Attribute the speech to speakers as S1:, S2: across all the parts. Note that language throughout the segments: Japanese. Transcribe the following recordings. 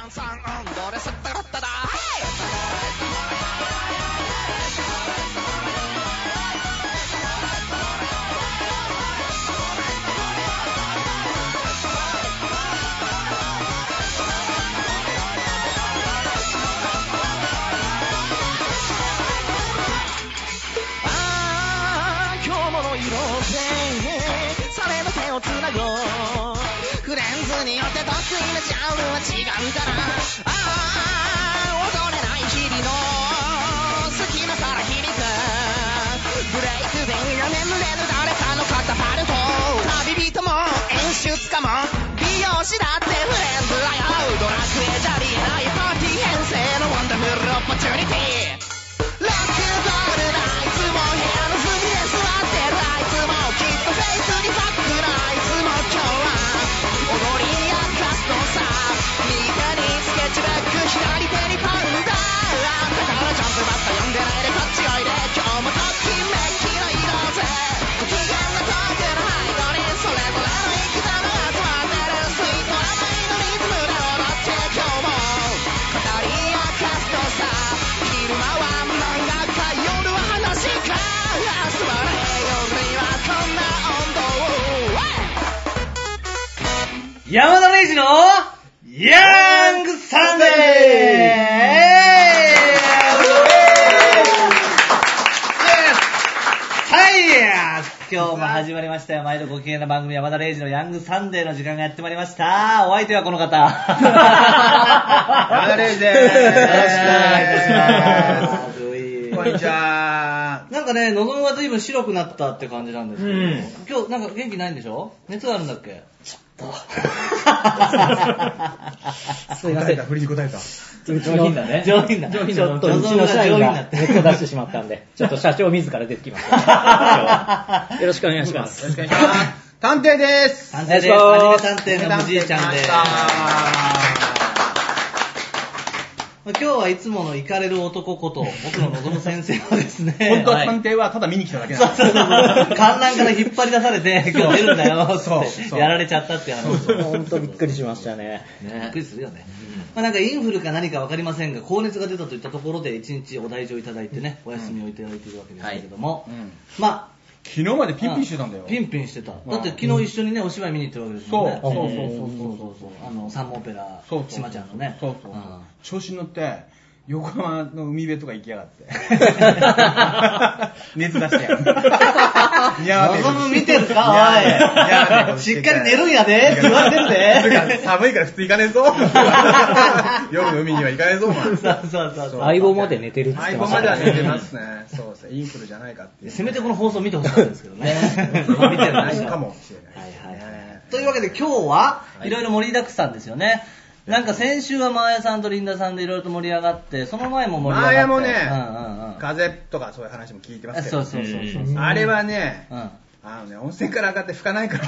S1: フレンズによって得意なジャンルは違うから踊れない日々の好きなから響くブレイクで眠れる誰かのカタパルト旅人も演出家も美容師だってフレンズだよドラクエじゃありえないパーティー編成のワンダフルオポチュニティロックボールだいつも部屋の隅で座ってるあいつもきっとフェイスにバックなあいつも今日は踊りに明かすのさ右手にスケッチブック左手にパンダだからジャンプバッタ呼んでないでこっちおいで今日もときめきの移動ぜ不機嫌なトークの背後にそれぞれの生き様が集まってるスイート甘いのリズムで踊って今日も語り明かすのさ昼間は漫画か夜は話か座れ夜にはこんな温度を
S2: 山田礼二のヤングサンデー今日も始まりましたよ。毎度ご機嫌な番組山田礼二のヤングサンデーの時間がやってまいりました。お相手はこの方山
S3: 田礼二です。よろしくお
S2: 願いいたします。
S3: こんにちは。
S2: なんかね、喉が随分白くなったって感じなんですけど、今日なんか元気ないんでしょ？熱があるんだっけ？ちょっと
S3: すいません。振りに答えた。
S4: うちの
S2: 上品だ。
S4: ちょっとうちの社員が熱を出してしまったんで、ちょっと社長自ら出てきました。よろしくお願いします。
S3: よろしくお願いします。探偵です。
S2: 探偵です。アニメ探偵の藤井ちゃんです。今日はいつものイカれる男こと僕の望む先生はですね、
S3: 本当は探偵はただ見に来ただけなんです。そう
S2: 観覧から引っ張り出されて今日出るんだよってやられちゃったっていう話。
S4: 本当びっくりしましたね。
S2: びっくりするよね。なんかインフルか何か分かりませんが高熱が出たといったところで1日お大事をいただいてね、お休みをいただいているわけですけれども、まあ
S3: 昨日までピンピンしてたんだよ。
S2: ピンピンしてた。だって昨日一緒にねお芝居見に行ってるわけですもんね。そうサンモオペラ島ちゃんのね。
S3: そう調子に乗って横浜の海辺とか行きやがって熱出してやる。
S2: 望む見てるかおい。しっかり寝るんやでって言われてるで。
S3: 寒いから普通行かねえぞ。夜の海には行かねえぞ。
S2: そう
S4: 相棒まで寝てるって言ってましたね。
S3: 相棒までは寝てますね。そうですね。インフルじゃないかっていう。
S2: せめてこの放送見てほしかったんですけどね。見てない
S3: かもしれない。
S2: というわけで今日はいろいろ盛りだくさんですよね。なんか先週はマーヤさんとリンダさんでいろいろと盛り上がって、その前も盛り上がって。
S3: マーヤもね、風邪とかそういう話も聞いてますけど。
S2: そう。
S3: あれはね、温泉から上がって拭かないから。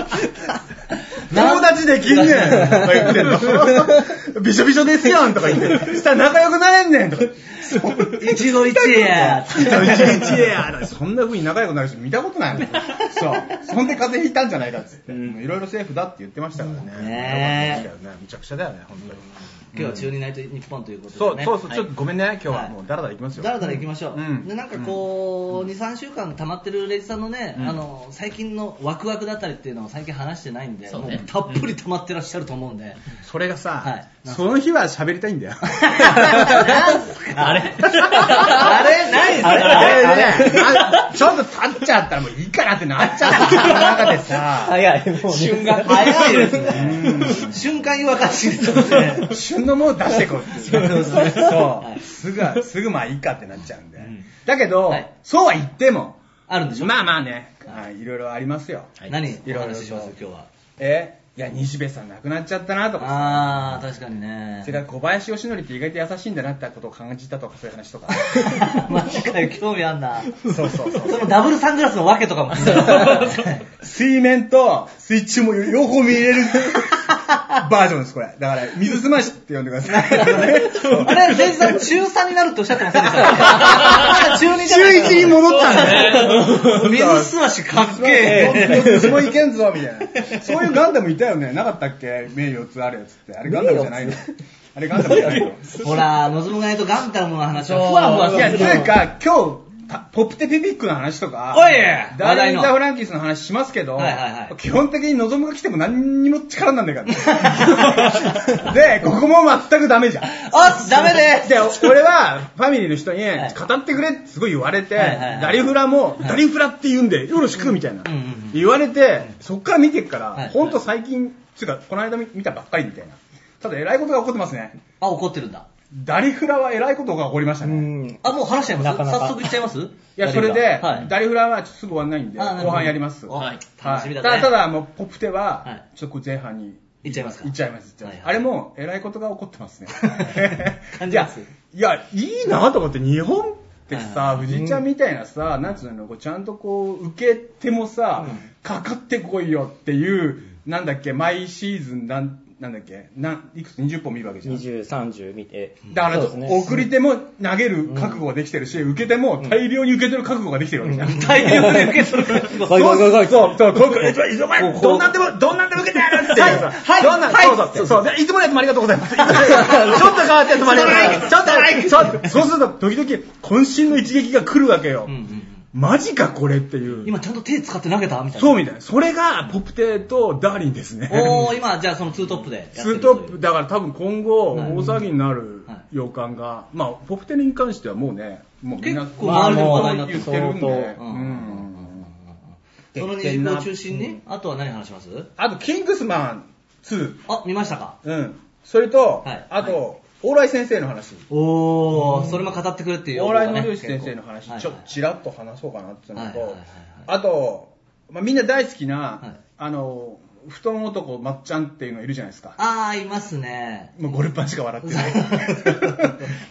S3: 友達できんねんとか言ってんの。びしょびしょですよんとか言って。したら仲良くなれんねんとか。
S2: 一期一会や。
S3: 一期一会や。そんな風に仲良くなる人見たことないもん。そう。そんで風邪ひいたんじゃないかっつって。いろいろセーフだって言ってましたからね。めちゃくちゃだよね、本当に。
S2: 今日は中二ナイト日本ということでね。
S3: そう、ちょっとごめんね、今日はもうダラダラ行きますよ。
S2: ダラダラ行きましょう。で、なんかこう、2、3週間溜まってるレイジさんのね、最近のワクワクだったりっていうのを最近話してないんで、もうたっぷり溜まってらっしゃると思うんで。
S3: それがさ、その日は喋りたいんだよ。
S2: あれない
S3: ちょっと経っちゃったらもういいかなってなっちゃった。その中でさ、
S4: 早い、もう
S2: 瞬間早いですね。瞬間違和感しですね。
S3: 旬のもの出してこうってそうすぐまあいいかってなっちゃうんで、だけど、そうは言っても
S2: あるんでしょ。
S3: まあね、いろいろありますよ。
S2: 何お話しします今日は。
S3: いや西部さん亡くなっちゃったなとかさ、
S2: 確かにね。
S3: それから小林義則って意外と優しいんだなってことを感じたとか、そういう話とか。
S2: マジかよ、興味あんな。
S3: そう。
S2: そのダブルサングラスのわけとかも。
S3: 水面と水中も両方見れるバージョンです、これ。だから、水すましって呼んでください。
S2: あれ、レイジさん中3になるっておっしゃってませんでした中2じゃない
S3: 中1に戻ったんだね。
S2: 水すましかっけえ。
S3: 私もいけんぞ、みたいな。そういうガンダムいたよね。なかったっけ名4つあるやつって。あれガンダムじゃないの？あれガンダムじゃないの？
S2: ほら、のぞむがいとガンダムの話はふわふわする。
S3: いや、というか、今日、ポプテピピックの話とか、
S2: おい
S3: ダーリン・ザ・フランキースの話しますけど、基本的に望むが来ても何にも力になんないからね。で、ここも全くダメじゃん。
S2: ダメで
S3: で、俺はファミリーの人に語ってくれってすごい言われて、ダリフラも、ダリフラって言うんでよろしくみたいな言われて、そっから見てっから、ほんと最近、つうかこの間見たばっかりみたいな。ただ偉いことが起こってますね。
S2: 怒ってるんだ。
S3: ダリフラは偉いことが起こりましたね。
S2: もう話しちゃいます？早速言っちゃいます？
S3: いや、それで、ダリフラはすぐ終わんないんで、後半やります。
S2: はい。楽しみだね。
S3: ただ、もう、ポプテは、ちょっと前半に。
S2: 行っちゃいますか？
S3: 行っちゃいます。あれも、偉いことが起こってますね。いや、いいなと思って、日本ってさ、藤井ちゃんみたいなさ、なんつうの、ちゃんとこう、受けてもさ、かかってこいよっていう、なんだっけ、毎シーズンなんだっけいくつ20本見るわけじゃん。
S4: 20、30見て。
S3: だから、送り手も投げる覚悟ができてるし、受け手も大量に受け取る覚悟ができてるわけじゃん。
S2: 大量に受け取る覚悟。
S3: そう、どんなんでも受けてやるっていうさ。はい、そう、いつものやつもありがとうございます。ちょっと変わったやつもありがとうございます。ちょっと、そうすると、時々、渾身の一撃が来るわけよ。マジかこれっていう。
S2: 今ちゃんと手使って投げたみたいな。
S3: そうみたいな。それがポプテとダーリンですね。
S2: 今じゃあそのツートップでやってる。
S3: ツートップ、だから多分今後、大騒ぎになる予感が、まあ、ポプテに関してはもうね、もうみんな、
S2: 結構周りでも話題になって
S3: 言ってるんで。
S2: その2を中心に、あとは何話します？
S3: あと、キングスマン2。
S2: 見ましたか？
S3: それと、あと、往来先生の話。
S2: それも語ってくれっていう。
S3: 往来の漁師先生の話、ちょっとちらっと話そうかなってのと、あと、みんな大好きな、布団男まっちゃんっていうのいるじゃないですか。
S2: いますね。
S3: もうゴルパンしか笑ってない。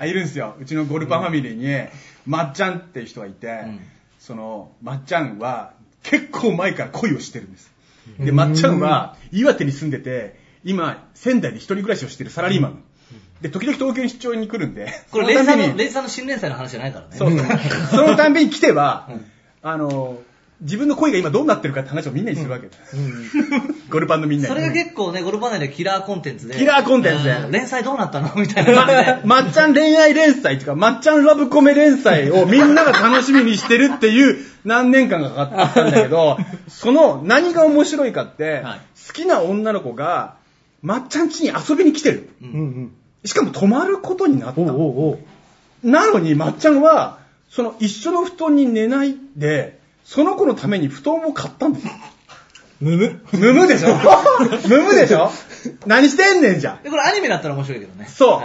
S3: いるんですよ。うちのゴルパンファミリーに、まっちゃんっていう人がいて、その、まっちゃんは結構前から恋をしてるんです。で、まっちゃんは岩手に住んでて、今、仙台で一人暮らしをしてるサラリーマン。で、時々東京に出張に来るんで。
S2: これ、レイさんの新連載の話じゃないからね。
S3: そう。そのたんびに来ては、自分の恋が今どうなってるかって話をみんなにするわけです。ゴルパンのみんなに。
S2: それが結構ね、ゴルパン内でキラーコンテンツで。
S3: キラーコンテンツで。
S2: 連載どうなったのみたいな感じで。
S3: まっちゃん恋愛連載っていうか、まっちゃんラブコメ連載をみんなが楽しみにしてるっていう何年間がかかったんだけど、その何が面白いかって、好きな女の子が、まっちゃん家に遊びに来てる。しかも泊まることになった。なのに、まっちゃんは、その一緒の布団に寝ないで、その子のために布団を買ったんですよ。むむでしょ何してんねんじゃん。
S2: これアニメだったら面白いけどね。
S3: そう。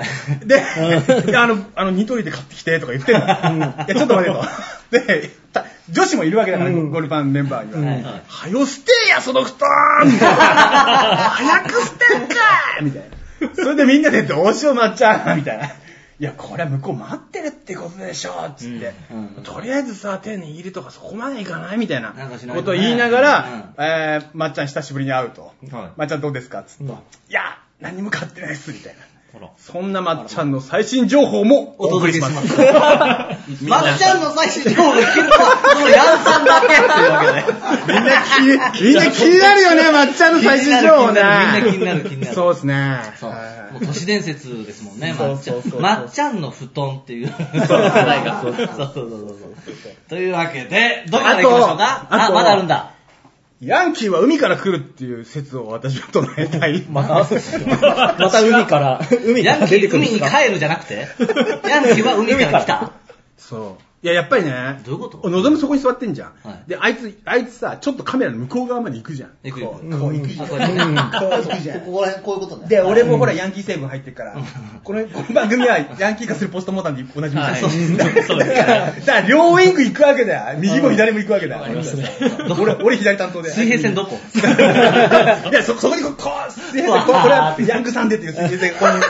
S3: で、ニトリで買ってきてとか言ってんの。いや、ちょっと待てと。で、女子もいるわけだから、ゴルパンメンバーには。はよ捨てや、その布団みたいな。早く捨てんかいみたいな。それでみんなでどうしようまっちゃんみたいな。いや、これは向こう待ってるってことでしょつって。とりあえずさ、手握るとかそこまでいかないみたいなことを言いながら、まっちゃん久しぶりに会うと。まっちゃんどうですかつって。いや、何も買ってないっす、みたいな。そんなまっちゃんの最新情報もお送りします。
S2: まっちゃんの最新情報が聞けるのは、このヤンさんだけっていうわけで。
S3: みんな気になるよね、まっちゃんの最新情報ね。
S2: みんな気になる。
S3: そうですね。
S2: もう都市伝説ですもんね、まっちゃん。まっちゃんの布団っていう。そう。というわけで、どこまで行きましょうか？まだあるんだ。
S3: ヤンキーは海から来るっていう説を私は唱えたい。
S4: また海から出てくるんですか？
S2: ヤンキー海に帰るじゃなくてヤンキーは海から来た。
S3: そう。いや、やっぱりね。
S2: どういうこと？
S3: のぞむそこに座ってんじゃん。で、あいつさ、ちょっとカメラの向こう側まで行くじゃん。
S2: 行く。
S3: こう行くじゃん。こう行くじゃん。
S2: ここら辺こういうことね。
S3: で、俺もほらヤンキー成分入ってるから、この番組はヤンキー化するポストモータンで同じみたいな。そうだから両ウィング行くわけだよ。右も左も行くわけだよ。俺左担当で。
S2: 水平線どこ？
S3: いや、そこにこう、水平線、これはヤングさんでっていう水平線、こ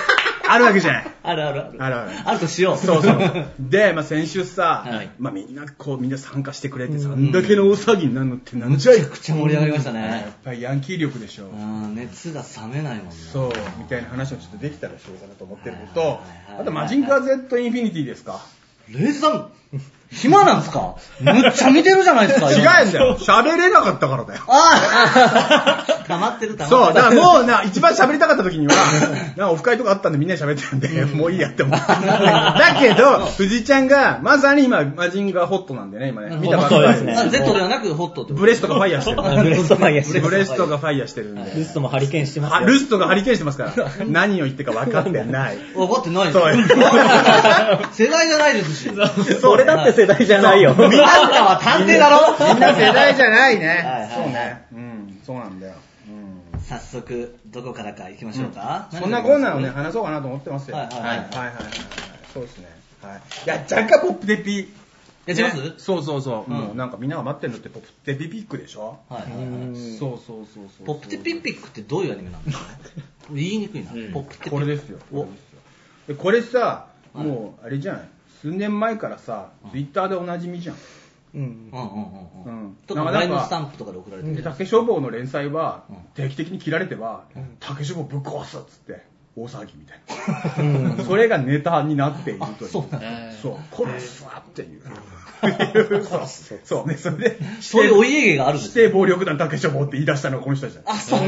S3: あるわけじゃない。
S2: あるあるある。
S3: あるある。
S2: あるとしよう。
S3: そうそう。で、先週さ、みんな参加してくれてさ、あんだけの大騒ぎになるのってなんじゃい。
S2: めちゃくちゃ盛り上がりましたね。
S3: やっぱりヤンキー力でしょ。
S2: 熱が冷めないもんね。
S3: そう、みたいな話をちょっとできたらしようかなと思ってるのと、あとマジンガー Z インフィニティですか。
S2: レイジさん、暇なんすか？むっちゃ見てるじゃないですか。
S3: 違うんだよ。喋れなかったからだよ。
S2: 黙ってる。
S3: そう、だからもう一番喋りたかった時には、オフ会とかあったんでみんなで喋ってるんで、もういいやって思って。だけど、藤井ちゃんが、まさに今、マジンガーホットなんでね、今ね。見たばっかりですね。
S2: Z ではなくホットって
S3: ブレストがファイヤーしてる。
S4: ブレストがファ
S3: イヤーしてるんで。
S4: ルストもハリケーンしてますよ。
S3: ルストがハリケーンしてますから、何を言ってか分かってない。
S2: 分かってないです。
S3: そう。
S2: 世代じゃないですし。
S4: 俺だって世代じゃないよ。
S2: みんなは探偵だろ。
S3: みんな世代じゃないね。そうね。そうなんだよ。
S2: 早速どこからか行きましょうか。
S3: そんなコーナーをね話そうかなと思ってますよ。はい。そうですね。いや若干ポップテピ
S2: やってます？
S3: そう。もうなんかみんなが待ってるのってポップテピピックでしょ。はい。そう。
S2: ポップテピピックってどういうアニメなんですか？言いにくいな。ポップテピ。
S3: これですよ。これさ、もうあれじゃない。数年前からさ、ツイッターでおなじみじゃん。
S2: とかライブスタンプとかで送られてる。
S3: 竹書房の連載は定期的に切られては、竹書房ぶっ壊すっつって大騒ぎみたいな。それがネタになっているという。そう、殺すわっていう。そうね、それで。
S2: そういうお家芸があるんです
S3: 指定暴力団竹書房って言い出したのがこの人たちだ。
S2: そう。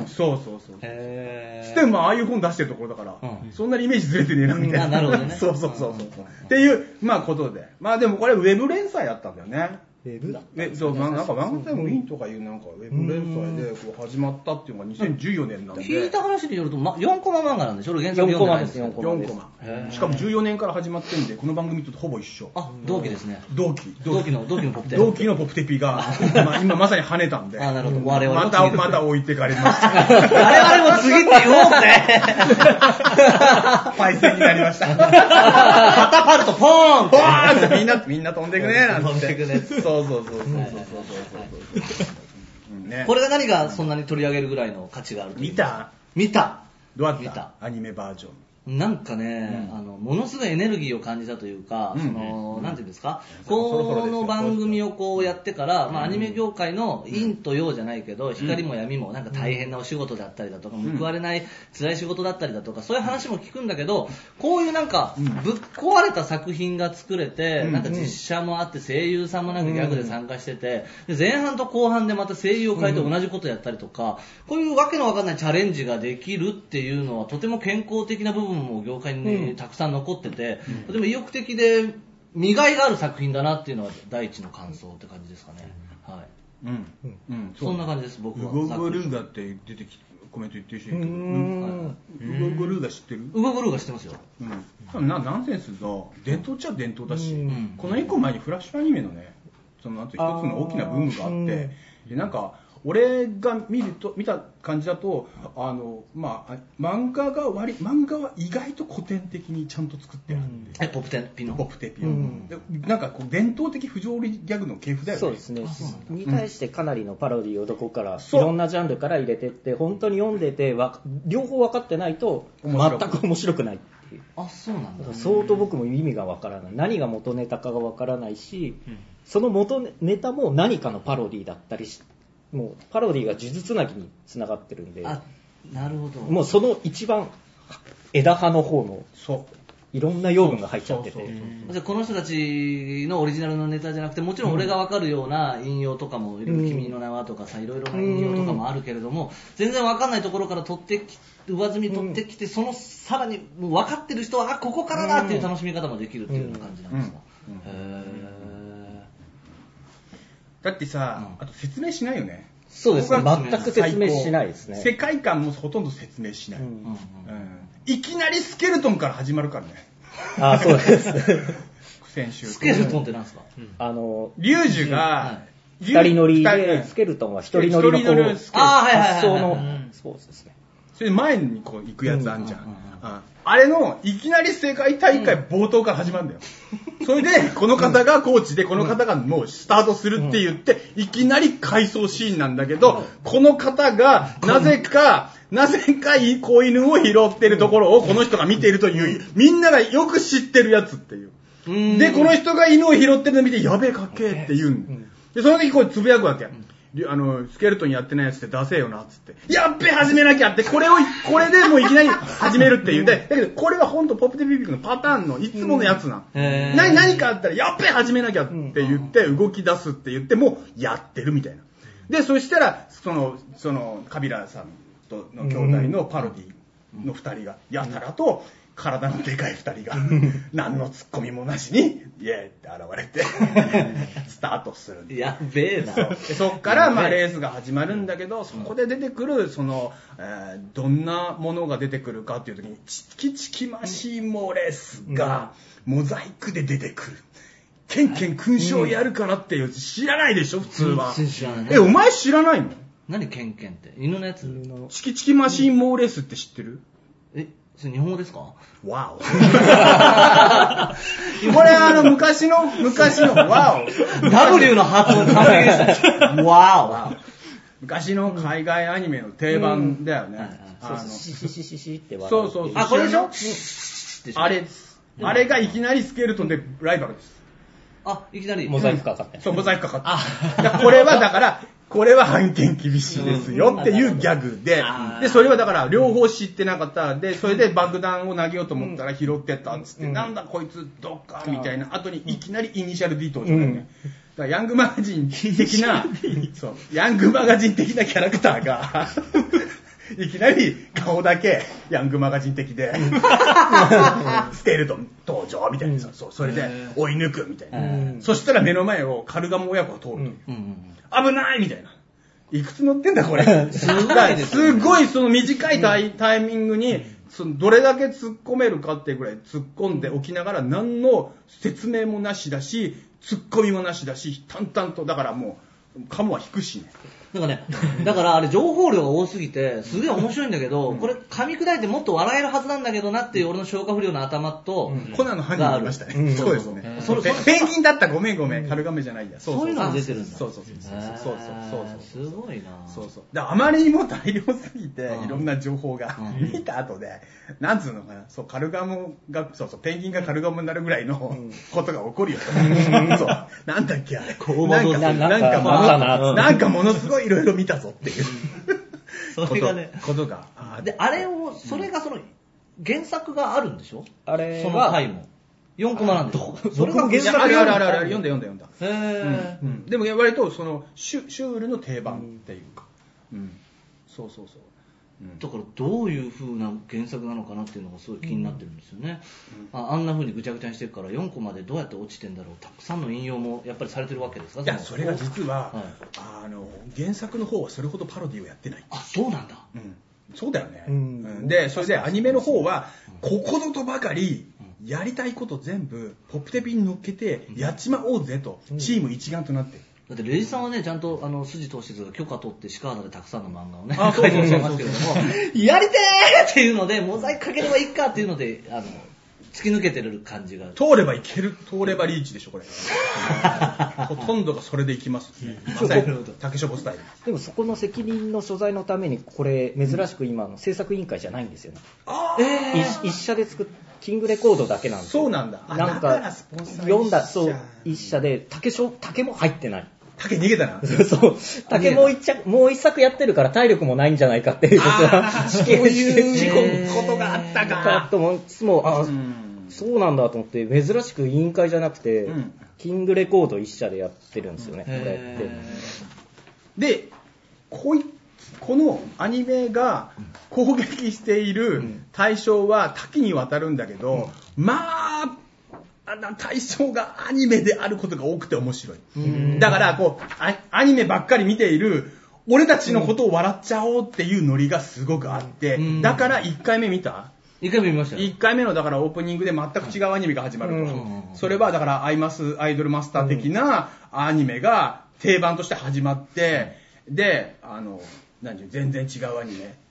S3: ステンもああいう本出してるところだから、そんなにイメージずれてねえなみたいな。
S2: なるほどね。
S3: そう。っていうことで、でもこれウェブ連載だったんだよね。
S4: ウェブだ。
S3: そう、なんかワンタイムウィンとかいうなんかウェブ連載でこう始まったっていうのが2014年なんで。
S2: 聞いた話によると4コマ漫画なんでしょ？原作
S4: 4コマです。4
S3: コマ。しかも14年から始まってるんで、この番組とほぼ一緒。
S2: 同期ですね。
S3: 同期
S2: のポップテピ。
S3: 同期のポップテピが今まさに跳ねたんで。
S2: なるほど。我々
S3: また置いてかれました。
S2: 我々も次って言おうぜ。
S3: パイセンになりました。
S2: カタパルトポーン。
S3: ポーンってみんな飛んでいくねなんて。
S2: 飛んでいくね。
S3: そう。
S2: これが何がそんなに取り上げるぐらいの価値がある？
S3: 見た。どうやったアニメバージョン。
S2: なんかね、ものすごいエネルギーを感じたというか、なんていうんですか、この番組をこうやってから、アニメ業界の陰と陽じゃないけど、光も闇もなんか大変なお仕事だったりだとか、報われない辛い仕事だったりだとか、そういう話も聞くんだけど、こういうなんかぶっ壊れた作品が作れて、なんか実写もあって声優さんもなんかギャグで参加してて、前半と後半でまた声優を変えて同じことやったりとか、こういうわけのわかんないチャレンジができるっていうのはとても健康的な部分も業界にたくさん残ってて、とても意欲的で磨いがある作品だなっていうのが第一の感想って感じですかね。はい。そんな感じです僕は。
S3: ウゴゴルーガって出てきてコメント言ってる人いるけど、ウゴゴルーガ知ってる？
S2: ウゴゴルーガ知ってますよ。
S3: ナンセンスの伝統っちゃ伝統だし、この1個前にフラッシュアニメのね、そのあと一つの大きなブームがあって、でなんか俺が見た感じだと漫画は意外と古典的にちゃんと作ってあるんで、
S2: ポップテピの
S3: なんかこう伝統的不条理ギャグの系譜だよね。
S4: そうですね。に対してかなりのパロディをどこからいろんなジャンルから入れてって、本当に読んでて両方分かってないと全く面白くないっていう。
S2: そうなんだ。
S4: 相当僕も意味が分からない、何が元ネタかが分からないし、その元ネタも何かのパロディだったりして、もうパロディが呪術つなぎにつながってるんで、
S2: なるほど。
S4: もうその一番枝葉の方のいろんな養分が入っちゃってて、
S2: この人たちのオリジナルのネタじゃなくて、もちろん俺が分かるような引用とかも、君の名はとかさ、いろいろな引用とかもあるけれども、全然分かんないところから上積み取ってきて、そのさらにもう分かってる人はここからだっていう楽しみ方もできるっていうような感じなんですか。
S3: だってさ、あと説明しないよね。
S4: そうですね。全く説明しないですね。
S3: 世界観もほとんど説明しない。いきなりスケルトンから始まるからね。
S4: そうです。
S3: 先週。
S2: スケルトンってなんですか？
S3: リュウジュが
S4: 二人乗りで、スケルトンは一人乗りの発想の、そうですね。
S3: それで前にこう行くやつあんじゃん。あれの、いきなり世界大会冒頭から始まるんだよ。それで、この方がコーチで、この方がもうスタートするって言って、いきなり回想シーンなんだけど、この方が、なぜか子犬を拾ってるところをこの人が見ているという、みんながよく知ってるやつっていう。で、この人が犬を拾ってるのを見て、やべえかっけえって言うんで、その時こうつぶやくわけや。スケルトンやってないやつって出せよな、つって。やっべ始めなきゃって、これでもういきなり始めるっていう。だけど、これはほんとポップテピピクのパターンのいつものやつな。何かあったら、やっべ始めなきゃって言って、動き出すって言って、もうやってるみたいな。で、そしたら、その、カビラさんとの兄弟のパロディの二人が、やたらと、体のでかい二人が何のツッコミもなしにイエーって現れてスタートする。
S2: やべえな。
S3: でそっからまあレースが始まるんだけど、そこで出てくるその、どんなものが出てくるかっていう時にチキチキマシーンモーレースがモザイクで出てくる。ケンケン勲章やるからっていう知らないでしょ普通は。
S2: 知らない。
S3: お前知らないの？
S2: 何ケンケンって？犬のやつ？
S3: チキチキマシーンモーレースって知ってる？
S2: それ日本語ですか？
S3: わお。これ昔のわお。
S2: W の発音完璧でした。わお。
S3: 昔の海外アニメの定番だよね。
S4: シって笑う。
S3: そう。
S2: あ、これでしょ？
S3: あれがいきなりスケルトンでライバルです。
S2: あ、いきなり。
S4: モザイクかかって。
S3: そう、モザイクかかって。これはだから、これは判権厳しいですよっていうギャグで、で、それはだから両方知ってなかった。で、それで爆弾を投げようと思ったら拾ってったっつって、なんだこいつどっかみたいな後にいきなりイニシャル D 登場だよね。だからヤングマガジン的な、そう、ヤングマガジン的なキャラクターが、いきなり顔だけヤングマガジン的で、スケルトン登場みたいな、そう、それで追い抜くみたいな。そしたら目の前をカルガモ親子が通る。危ないみたいな。いくつ乗ってんだこれ。すごいその短いタイミングに、どれだけ突っ込めるかってぐらい突っ込んでおきながら何の説明もなしだし、突っ込みもなしだし、淡々と、だからもう、カモは引くしね。
S2: なんかね、だからあれ情報量が多すぎて、すげえ面白いんだけど、これ噛み砕いてもっと笑えるはずなんだけどなっていう俺の消化不良の頭と、
S3: コナンの犯人がいましたね。そうですね。ペンギンだった、ごめん、カルガメじゃないや。
S2: そういうのが出てるんだ。
S3: そう。す
S2: ごいな。
S3: そう。で、あまりにも大量すぎて、いろんな情報が見た後で、なんつうのかな、そう、カルガモが、そう、ペンギンがカルガモになるぐらいのことが起こるよ。そう。なんだっけあれ。なんかものすごいいろいろ見たぞっていう。
S2: それがね。
S3: ことが。
S2: で、あれを、それがその、原作があるんでしょ？
S4: あれ
S2: その回も。4コマなんでしょ？
S3: それが原作ある。読んだ。
S2: へ
S3: ー。でも割とその、シュールの定番っていうか。そう。
S2: だからどういう風な原作なのかなっていうのがすごい気になってるんですよね。あんな風にぐちゃぐちゃにしてるから4コマでどうやって落ちてんだろう。たくさんの引用もやっぱりされてるわけですか？
S3: いや、それが実は、原作の方はそれほどパロディをやってない。
S2: あ、そうなんだ。
S3: そうだよね。で、それでアニメの方は、ここぞとばかり、やりたいこと全部、ポップテピに乗っけて、やっちまおうぜと、チーム一丸となって。
S2: だってレイジさんはね、ちゃんと筋通して許可取ってシカーナでたくさんの漫画をね書いてらっしゃいますけれども、やりてーっていうのでモザイクかければいいかっていうので突き抜けてる感じが。
S3: 通ればいける、通ればリーチでしょこれ。ほとんどがそれでいきますね。竹書房スタイル。
S4: でもそこの責任の所在のためにこれ珍しく今の制作委員会じゃないんですよね。一社で作っキングレコードだけなんですよ。
S3: そうなんだ。
S4: なんか読んだそう一社で竹も入ってない。
S3: 竹逃げたな。
S4: そう。竹もう一作やってるから体力もないんじゃないかっていうことが
S3: そういうことがあったか。
S4: と思いつつも、そうなんだと思って珍しく委員会じゃなくて、キングレコード一社でやってるんですよね。これって。
S3: で、このアニメが攻撃している対象は多岐にわたるんだけど、対象がアニメであることが多くて面白い。だからアニメばっかり見ている俺たちのことを笑っちゃおうっていうノリがすごくあって、だから1回目見た
S2: 1回目見ましたよ。
S3: 1回目のだからオープニングで全く違うアニメが始まると。それはだからアイドルマスター的なアニメが定番として始まって、で全然違うアニメ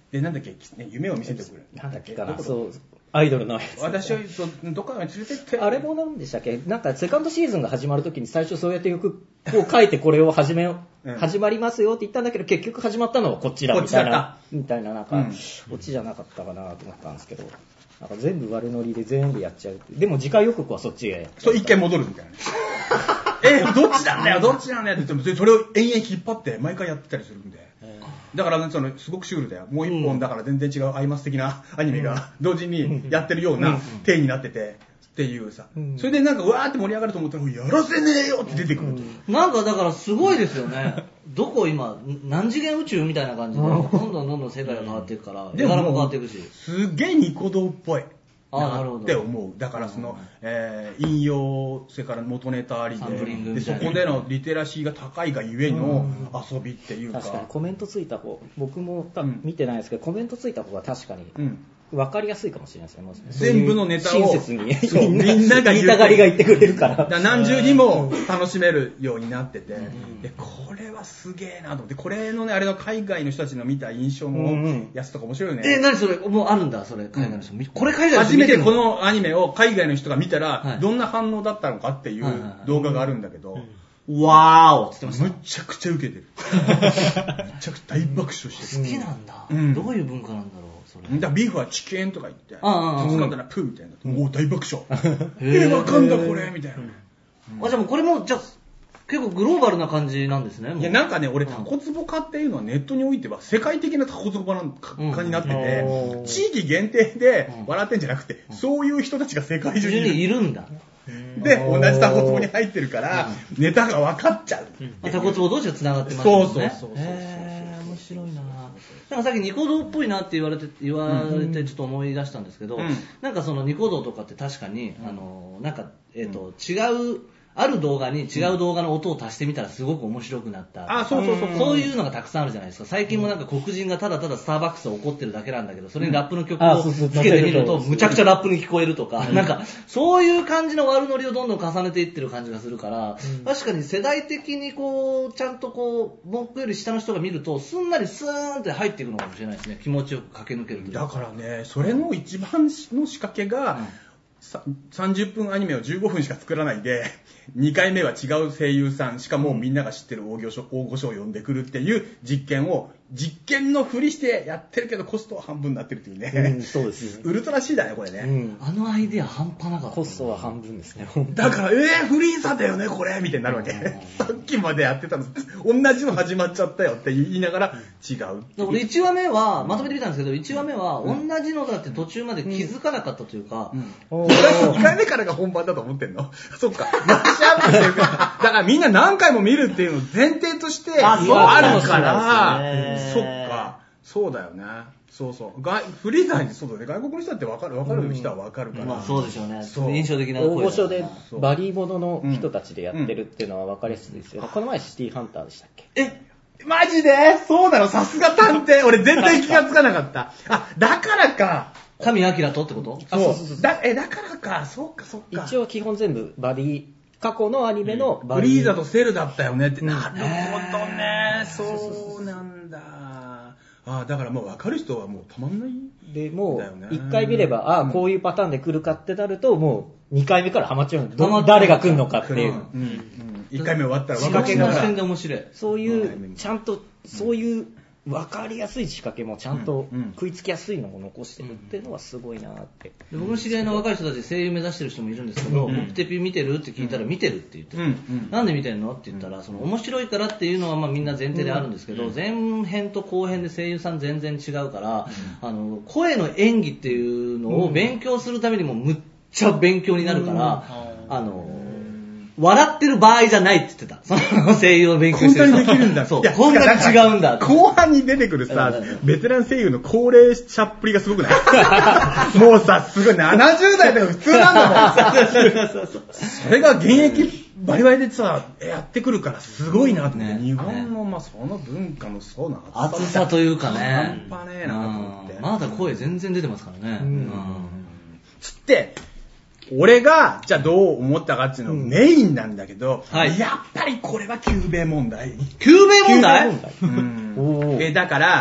S3: なんだっけ、夢を見せてくれる。
S4: なんだっけかな、そう、アイドルのやつ。
S3: 私はどっかに連れてって。
S4: あれもなんでしたっけ、なんかセカンドシーズンが始まるときに最初そうやって曲を書いてこれを始まりますよって言ったんだけど、結局始まったのはこっちだみたいな、なんか、オチじゃなかったかなと思ったんですけど、なんか全部悪ノリで全部やっちゃうって。でも次回予告はそっちへ。
S3: そう、一回戻るみたいな。どっちなんだよって言っても、それを延々引っ張って毎回やってたりするんで。だから、すごくシュールだよ。もう一本だから全然違うアイマス的なアニメが同時にやってるような体になってて、っていうさ。それでなんかうわーって盛り上がると思ったら、やらせねえよって出てくる。
S2: なんかだからすごいですよね。どこ今、何次元宇宙みたいな感じで、どんどん世界が変わっていくから、絵柄も変わっていくし。
S3: すっげえニコ動っぽい。
S2: なるほど
S3: って思う。だから引用、それから元ネタありで、そこでのリテラシーが高いがゆえの遊びっていうか。
S4: 確かにコメントついた方、僕も見てないですけど、コメントついた方が確かに分かりやすいかもしれないですね。
S3: 全部のネタを
S4: 親切に
S3: みんなが
S4: 言いたがりが言ってくれるから。
S3: 何重にも楽しめるようになってて、でこれはすげえなと思って、これのね、あれの海外の人たちの見た印象のやつとか面白いよね。
S2: 何それ、もうあるんだ、それ、海外の人。これ海外の人
S3: 初めてこのアニメを海外の人が見たら、どんな反応だったのかっていう動画があるんだけど、
S2: わーおって言ってました。
S3: むちゃくちゃウケてる。めちゃくちゃ大爆笑してる。
S2: 好きなんだ。どういう文化なんだろう。
S3: だからビーフはチキンとか言って、使ったらプーみたいな。もう大爆笑。わかんだこれみたいな。
S2: じゃあもうこれも、じゃあ結構グローバルな感じなんですね。
S3: いやなんかね、俺タコツボ化っていうのはネットにおいては世界的なタコツボ化になってて、地域限定で笑ってんじゃなくて、そういう人たちが世界中に
S2: いるんだ。
S3: で、同じタコツボに入ってるから、ネタが分かっちゃう。
S2: タコツボ同士が繋がってますもんね。
S3: そう。
S2: 面白いな。なんかさっきニコ動っぽいなって言われてちょっと思い出したんですけど、なんかそのニコ動とかって確かに、なんか、違う、ある動画に違う動画の音を足してみたらすごく面白くなった。そういうのがたくさんあるじゃないですか。最近もなんか黒人がただただスターバックスを怒ってるだけなんだけど、それにラップの曲をつけてみるとむちゃくちゃラップに聞こえるとか、なんかそういう感じの悪ノリをどんどん重ねていってる感じがするから、確かに世代的にこうちゃんとこう僕より下の人が見るとすんなりスーンって入っていくのかもしれないですね。気持ちよく駆け抜けるというか。
S3: だからね、それの一番の仕掛けが、30分アニメを15分しか作らないで、2回目は違う声優さん、しかもみんなが知ってる大御所を呼んでくるっていう実験のふりしてやってるけどコストは半分になってるっていうね。
S4: そうです。
S3: ウルトラ C だね、これね。
S2: あのアイデア半端なかった。
S4: コストは半分ですね。
S3: だから、フリーザだよね、これみたいになるわけ。さっきまでやってたの、同じの始まっちゃったよって言いながら違う。
S2: 俺1話目は、まとめてみたんですけど、1話目は同じのだって途中まで気づかなかったというか、
S3: 2回目からが本番だと思ってんの？そっか。だからみんな何回も見るっていうの前提としてあるから、そっか。そうだよね。そう。フリーザにそうだね。外国の人だって分かる人は分かるから。
S2: まあそうでしょうね。印象的な
S4: 声。大御所でバリーモノの人たちでやってるっていうのは分かりやすいですよね。この前シティハンターでしたっけ？
S3: マジで？そうなの？さすが探偵。俺全然気がつかなかった。だからか。
S2: 神明とってこと？
S3: そう。だからか。そっか。
S4: 一応基本全部過去のアニメの
S3: フリーザとセルだったよねって。なるほどね。そうなんだ。だからもう分かる人はもうたまんない
S4: で、もう1回見れば、こういうパターンで来るかってなると、もう2回目からハマっちゃう。誰が来るのかっていう。
S3: 1回目終わったら
S2: 分かるから。面白い。
S4: そういう、ちゃんと、そういう分かりやすい仕掛けもちゃんと食いつきやすいのを残してるっていうのはすごいなって。
S2: 僕の知り合いの若い人たちで声優目指してる人もいるんですけど、僕テピ見てるって聞いたら見てるって言ってて、なんで見てるのって言ったら、その面白いからっていうのはまあみんな前提であるんですけど、前編と後編で声優さん全然違うから、声の演技っていうのを勉強するためにもむっちゃ勉強になるから、笑ってる場合じゃないって言ってた。その声優を勉強してる人。
S3: こんなにできるんだ。
S2: そう。こんなに違うんだ。
S3: 後半に出てくるさ、ベテラン声優の高齢者っぷりがすごくないもうさ、すごい70代で普通なんだもん。それが現役バリバリでさ、やってくるからすごいなって。日本のまあその文化のそうな
S2: 厚さというかね。
S3: 半端ねえなと思って。
S2: まだ声全然出てますからね。
S3: つって、俺が、じゃあどう思ったかっていうのメインなんだけど、やっぱりこれは久米問題。
S2: 久米問題？
S3: だから、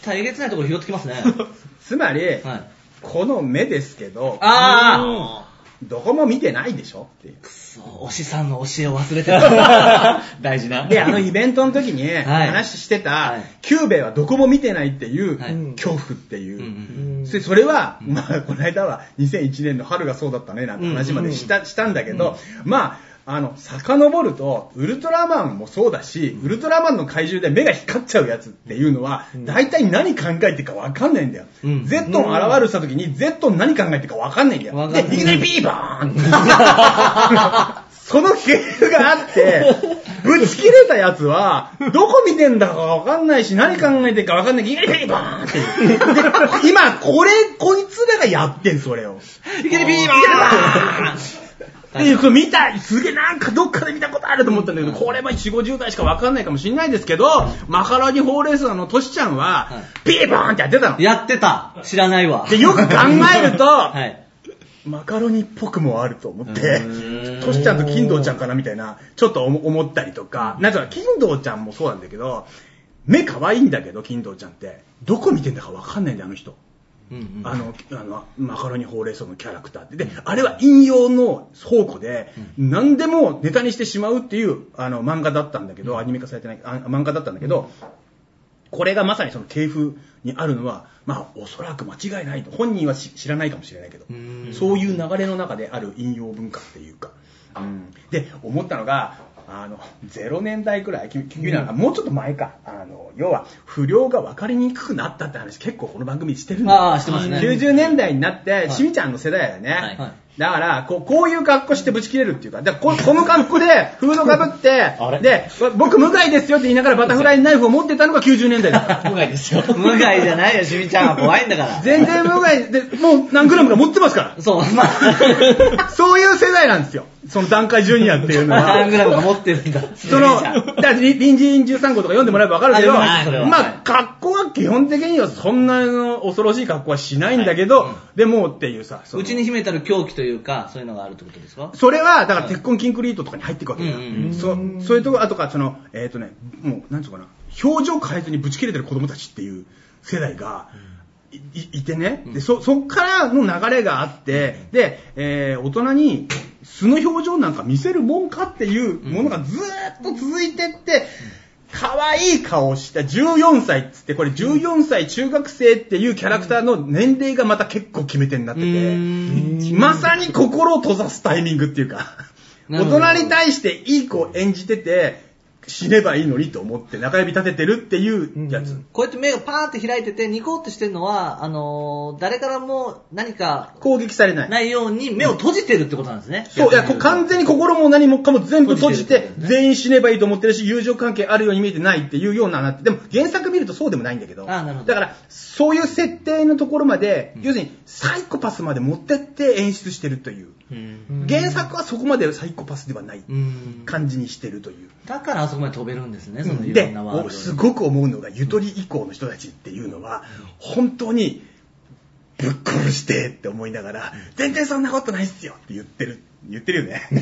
S2: たえげつないところ拾ってきますね。
S3: つまり、
S2: はい、
S3: この目ですけど、どこも見てないでしょっていう。
S2: くそ、推しさんの教えを忘れてた。大事な。
S3: で、イベントの時に話してた、キューベはどこも見てないっていう、恐怖っていう。それは、まあ、この間は2001年の春がそうだったね、なんて話までしたんだけど、まあ、遡ると、ウルトラマンもそうだし、ウルトラマンの怪獣で目が光っちゃうやつっていうのは、大体何考えてるか分かんないんだよ。ゼットン現るした時に、ゼットン何考えてるか分かんないんだよ。で、いきなりピーバーンその系譜があって、ぶち切れたやつは、どこ見てんだか分かんないし、何考えてるか分かんないけど、いきなりピーバーンっていう。で、今、こいつらがやってん、それを。
S2: いきなりピーバーン
S3: で、見たすげえなんかどっかで見たことあると思ったんだけど、これも4、50代しかわかんないかもしれないですけど、マカロニほうれい草のトシちゃんは、ピーボーンってやってたの。
S2: やってた。知らないわ。
S3: で、よく考えると、マカロニっぽくもあると思って、トシちゃんと金堂ちゃんかなみたいな、ちょっと思ったりとか、なんか金堂ちゃんもそうなんだけど、目可愛いんだけど、金堂ちゃんって、どこ見てんだかわかんないんだよ、あの人。マカロニほうれい草のキャラクターって。で、あれは引用の宝庫で、何でもネタにしてしまうっていう、漫画だったんだけど、アニメ化されてない、漫画だったんだけど、これがまさにその系譜にあるのは、まあ、おそらく間違いないと。本人は知らないかもしれないけど、そういう流れの中である引用文化っていうか。で、思ったのが、0年代くらい、もうちょっと前か。要は、不良が分かりにくくなったって話、結構この番組してるんだよ。
S2: してますね。
S3: 90年代になって、しみちゃんの世代だよね。だから、こういう格好してぶち切れるっていうか、この格好で、フードかぶって、で、僕、無害ですよって言いながらバタフライナイフを持ってたのが90年代だった。
S2: 無害ですよ。無害じゃないよ、しみちゃんは怖いんだから。
S3: 全然無害で、もう何グラムか持ってますから。
S2: そう、
S3: そういう世代なんですよ。その段階ジュニアっていうのは。
S2: 何グラムか持ってるんだ。
S3: 隣人13号とか読んでもらえば分かるけど、まあ、格好は基本的にはそんな恐ろしい格好はしないんだけど、でもっていうさ。
S2: うちに秘めたる狂気というか、そういうのがあるってことですか？
S3: それは、だから鉄痕キンクリートとかに入っていくわけだよ。そういうとこ、あとか、もう、なんつうかな、表情変えずにぶち切れてる子供たちっていう世代が、いてね。で、そっからの流れがあって、で、大人に素の表情なんか見せるもんかっていうものがずーっと続いてって、可愛い顔をした14歳っつって、これ14歳中学生っていうキャラクターの年齢がまた結構決め手になってて、まさに心を閉ざすタイミングっていうか、大人に対していい子を演じてて、死ねばいいのにと思って中指立ててるっていうやつ。
S2: こうやって目がパーンって開いててニコってしてるのは、誰からも何か
S3: 攻撃されない
S2: ように目を閉じてるってことなんですね。
S3: そう、いや、完全に心も何もかも全部閉じて、全員死ねばいいと思ってるし、友情関係あるように見えてないっていうようななって、でも原作見るとそうでもないんだけど、だから、そういう設定のところまで、要するにサイコパスまで持ってって演出してるという。原作はそこまでサイコパスではない感じにしてるという。
S2: だからあそこまで飛べるんですね、そのいろんなワールド。
S3: ですごく思うのが、ゆとり以降の人たちっていうのは、本当にぶっ殺してって思いながら、全然そんなことないっすよって言ってるよね。そんな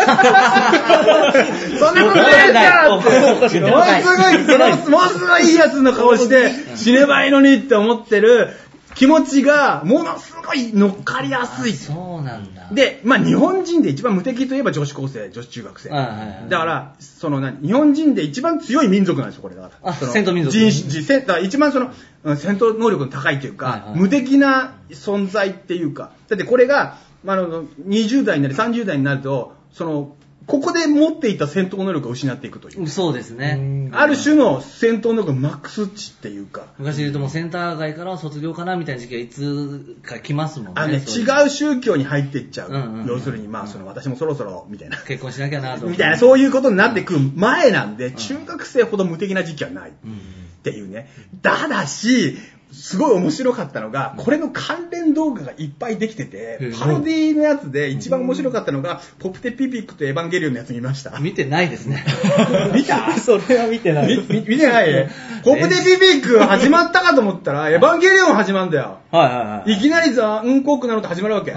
S3: ことないじゃんって、ものすごいいいやつの顔して死ねばいいのにって思ってる気持ちがものすごい乗っかりやすい。
S2: そうなんだ。
S3: で、まあ日本人で一番無敵といえば女子高生、女子中学生。だから、日本人で一番強い民族なんですよ、これだから。
S2: 戦闘民族。
S3: だから一番戦闘能力の高いというか、無敵な存在っていうか。だってこれが、20代になり30代になると、ここで持っていた戦闘能力を失っていくという。
S2: そうですね。
S3: ある種の戦闘能力マックス値っていうか。
S2: 昔で言うともうセンター街から卒業かなみたいな時期がいつか来ますもんね。
S3: 違う宗教に入っていっちゃう。要するに、私もそろそろ、みたいな。
S2: 結婚しなきゃなと。
S3: みたいな、そういうことになってくる前なんで、中学生ほど無敵な時期はない。っていうね。ただし、すごい面白かったのが、これの関連動画がいっぱいできてて、パロディのやつで一番面白かったのが、ポプテピピックとエヴァンゲリオンのやつ見ました。
S2: 見てないですね。
S3: 見た？
S4: それは見てない。
S3: 見てない？ポプテピピック始まったかと思ったら、エヴァンゲリオン始まるんだよ。いきなりザ・ンコークなのと始まるわけ。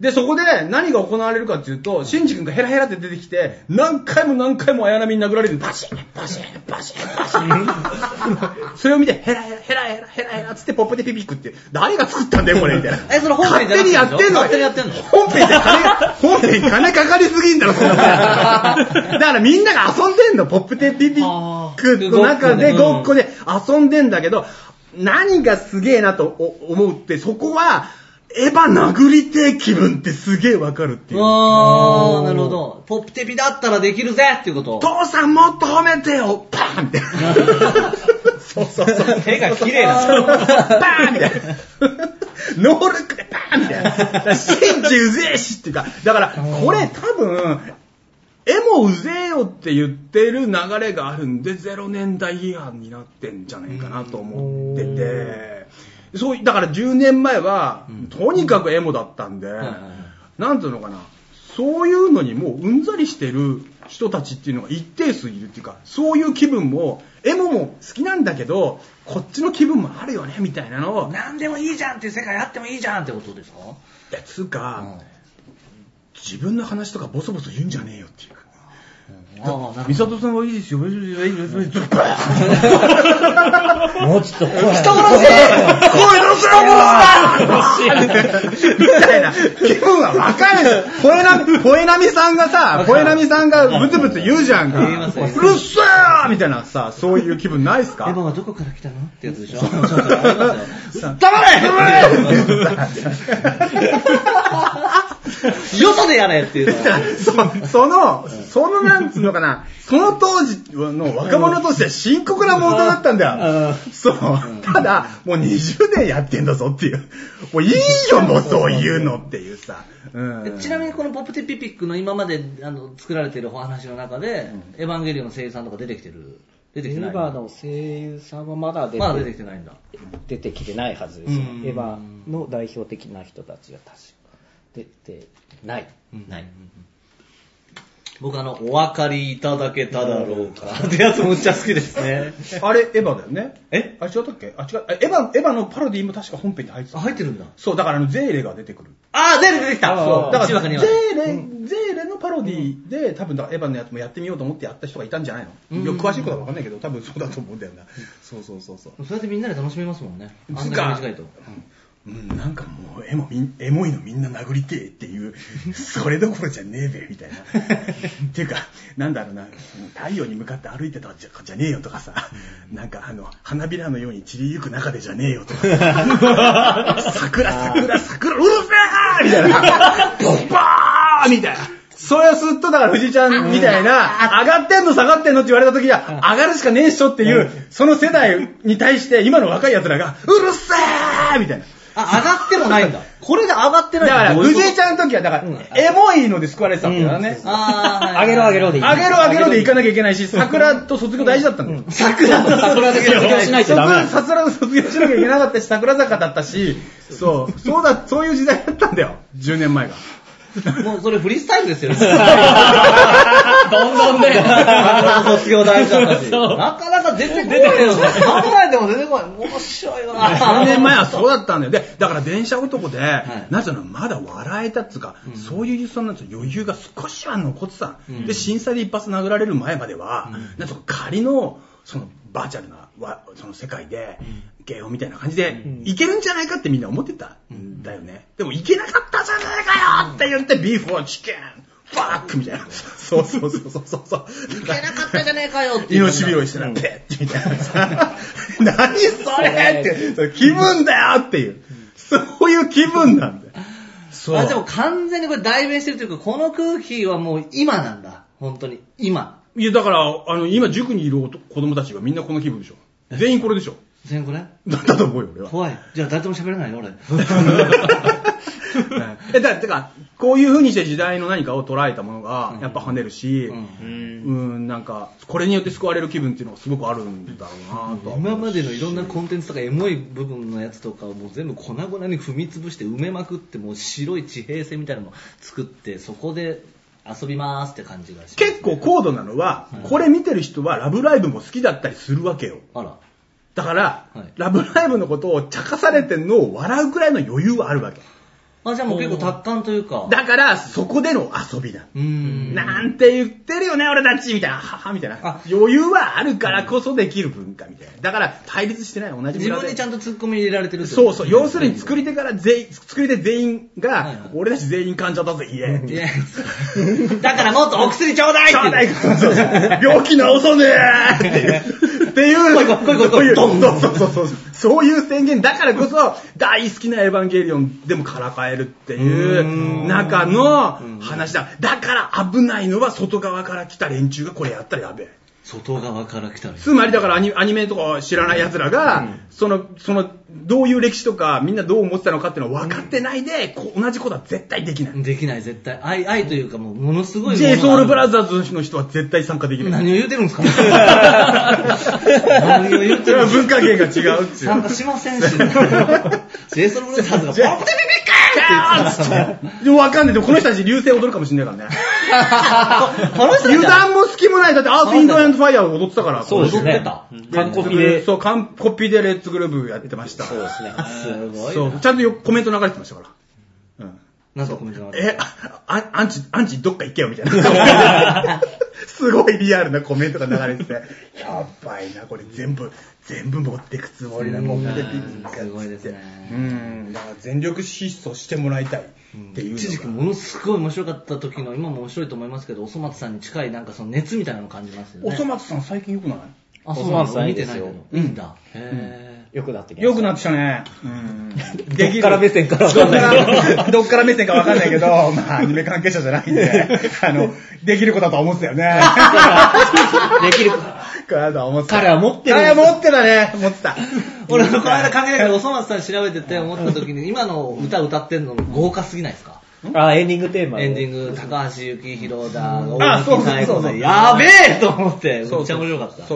S3: で、そこで何が行われるかっていうと、シンジ君がヘラヘラって出てきて、何回も綾波に殴られる。バシンバシンバシンバシンそれを見て、ヘラヘラつってポップでピピックって、誰が作ったんだよ、これ、みたいな。
S2: それ本編じゃなくて
S3: 勝手にやってんの。本編金かかりすぎんだろ、そんな。だからみんなが遊んでんの、ポップでピピックの中でごっこで遊んでんだけど、何がすげえなと思うって、そこは、エヴァ殴りてえ気分ってすげえわかるっていう。
S2: なるほど。ポップテピだったらできるぜっていうこと。
S3: 父さんもっと褒めてよパーンって。そう。
S2: 手が綺麗な。
S3: パーンみたいな。ノールックでパーンみたいな。シンジうぜえしっていうか、だからこれ多分、絵もうぜえよって言ってる流れがあるんで、0年代批判になってんじゃないかなと思ってて。そう、だから10年前は、とにかくエモだったんで、なんていうのかな、そういうのにもううんざりしてる人たちっていうのが一定数いるっていうか、そういう気分も、エモも好きなんだけど、こっちの気分もあるよね、みたいなのを。
S2: 何でもいいじゃんっていう世界あってもいいじゃんってことですか？
S3: いや、つうか、自分の話とかボソボソ言うんじゃねえよっていう。美里さんはいいですよ。もうちょっと声。
S4: もうちょっと声。
S3: 人殺せ！声のせみたいな気分はわかる。ポエナミさんがブツブツ言うじゃんか。うるせーみたいなさ、そういう気分ないっすか？
S2: エヴァはどこから来たのってやつでしょ。
S3: 黙れ！
S2: よそでやれっていう
S3: そのなんつうのかな、その当時の若者としては深刻な問題だったんだよ。そう。ただ、もう20年やってんだぞっていう。もういいよ、もうそういうのっていうさ。
S2: ちなみにこのポップテピピックの今まで作られているお話の中で、エヴァンゲリオンの声優さんとか出てきてない？
S4: エヴァの声優さんはまだ出てきてないんだ。出てきてないはずですよ。エヴァの代表的な人たちが確か出てない。
S2: 僕お分かりいただけただろうかってやつもめっちゃ好きですね。
S3: あれ、エヴァだよね。あれ違ったっけ？違う。エヴァのパロディも確か本編に入ってた。
S2: 入ってるんだ。
S3: そう、だからゼーレが出てくる。
S2: 出てきた。
S3: そう。だからゼーレのパロディで、多分エヴァのやつもやってみようと思ってやった人がいたんじゃないの？よく詳しいことは分かんないけど、多分そうだと思うんだよな。そう。
S2: それでみんなで楽しめますもんね。あんなに短いと。
S3: なんかもうエモいのみんな殴りてえっていう、それどころじゃねえべみたいな。っていうか、なんだろうな、太陽に向かって歩いてたじゃねえよとかさ、なんか花びらのように散りゆく中でじゃねえよとかさ、桜、うるせえみたいな、ボッバーみたいな。それをすっとだから藤井ちゃんみたいな、上がってんの下がってんのって言われた時は、上がるしかねえっしょっていう、その世代に対して今の若い奴らが、うるせえみたいな。
S2: 上がってもないんだ。これで上がってないんだ。
S3: だから、藤井ちゃんの時は、だから、エモいので救われてたんだよね。
S4: あげろでいい。
S3: あげろで行かなきゃいけないし、桜と卒業大事だったんだよ。
S4: 桜で卒業しないとダメ。
S3: 桜と卒業しなきゃいけなかったし、桜坂だったし、そういう時代だったんだよ。10年前が。
S2: もうそれフリースタイルですよね。
S4: どんどんね。
S2: 卒業大事だったし。なかなか出てこないよね。考えても出てこない。面白いよな。
S3: 3年前はそうだったんだよ。で、だから電車男で、なんていうの、まだ笑えたっつうか、そういう余裕が少しは残ってた。で、震災で一発殴られる前までは、なんとか仮の、そのバーチャルな、その世界で、ゲオみたいな感じで、いけるんじゃないかってみんな思ってたんだよね。でもいけなかったじゃねえかよって言って、ビーフォーチキンファックみたいな。そう。いけなか
S2: ったじゃねえかよって。
S3: 命拾いしてなって、みたいなさ。何それって、気分だよっていう。そういう気分なんだよ。
S2: そう。でも完全にこれ代弁してるというか、この空気はもう今なんだ。本当に。今。
S3: いや、だから、今塾にいる子供たちはみんなこの気分でしょ。全員これでしょ。
S2: 全員これだ
S3: ったと思うよ、俺は。
S2: 怖い。じゃあ誰とも喋れないよ、俺。
S3: てか、こういう風にして時代の何かを捉えたものが、やっぱ跳ねるし、なんか、これによって救われる気分っていうのがすごくあるんだろうなと。
S2: 今までのいろんなコンテンツとかエモい部分のやつとかをもう全部粉々に踏み潰して埋めまくって、もう白い地平線みたいなのを作って、そこで遊びますって感じがします、ね。
S3: 結構高度なのは、これ見てる人はラブライブも好きだったりするわけよ。
S2: あら。
S3: だから、ラブライブのことを茶化されてんのを笑うくらいの余裕はあるわけ。
S2: あ、じゃあもう結構達観というか。
S3: だから、そこでの遊びだ。なんて言ってるよね、俺たちみたいな。ははみたいな。余裕はあるからこそできる文化みたいな。だから、対立してない、同じ村で。
S2: 自分にちゃんとツッコミ入れられてる。
S3: そうそう。要するに作り手全員が、俺たち全員患者だぜ、言え。
S2: だからもっとお薬ちょうだいって
S3: 病気治そうねーっていう、そういう宣言だからこそ、大好きなエヴァンゲリオンでもからかえるっていう中の話だ。だから危ないのは外側から来た連中がこれやったらやべえ。
S2: 外側から来たら。
S3: つまりだからアニメとか知らない奴らが、その、どういう歴史とかみんなどう思ってたのかっていうのを分かってないで、同じことは絶対できない。
S2: できない、絶対。愛というかものすごい。
S3: JSOULBROTHERS の人は絶対参加できない。
S2: 何を言うてるんですか
S3: 何を言ってる文化圏が違うっていう。
S2: 参加しませんし。JSOULBROTHERS がポップテピピッカーって
S3: 分かんない。でもこの人たち流星踊るかもしんないからね。油断も隙もない。だってアース・インド・アンド・ファイヤーを踊ってたから。
S4: そうですね。
S3: 完コピで。そう、完コピでレッツグルーブやってました。
S4: そうですね。
S2: すごい。
S3: そう、ちゃんとコメント流れてましたから。
S2: なんかコメント流れて
S3: アンチどっか行けよみたいな。すごいリアルなコメントが流れてて、やばいな、これ全部持ってくつもりな、持ってて
S2: すごいですね。
S3: だから全力疾走してもらいたいっていう。
S2: 一時期ものすごい面白かった時の、今も面白いと思いますけど、おそ松さんに近いなんかその熱みたいなのを感じますよね。
S3: おそ松さん最近良くない？
S2: あ、そうなんですよ。見てないけど。いいんだ。
S4: よくなってきました。
S3: よくなってきたね。
S4: どっから目線かわかんない。
S3: どっから目線かわかんないけど、まあ、アニメ関係者じゃないんで、できる子だと思ってたよね。
S4: できる子。
S3: 彼は持ってた。
S4: 彼は持ってる。
S3: 彼は持ってたね。持ってた。
S2: 俺、この間関係ないけど、おそ松さん調べてて思った時に、今の歌歌ってんの豪華すぎないですか？
S4: エンディングテーマ。
S2: エンディング、高橋幸宏だ、大木太鼓で、やべえと思って、めっちゃ面白かった。
S3: そう。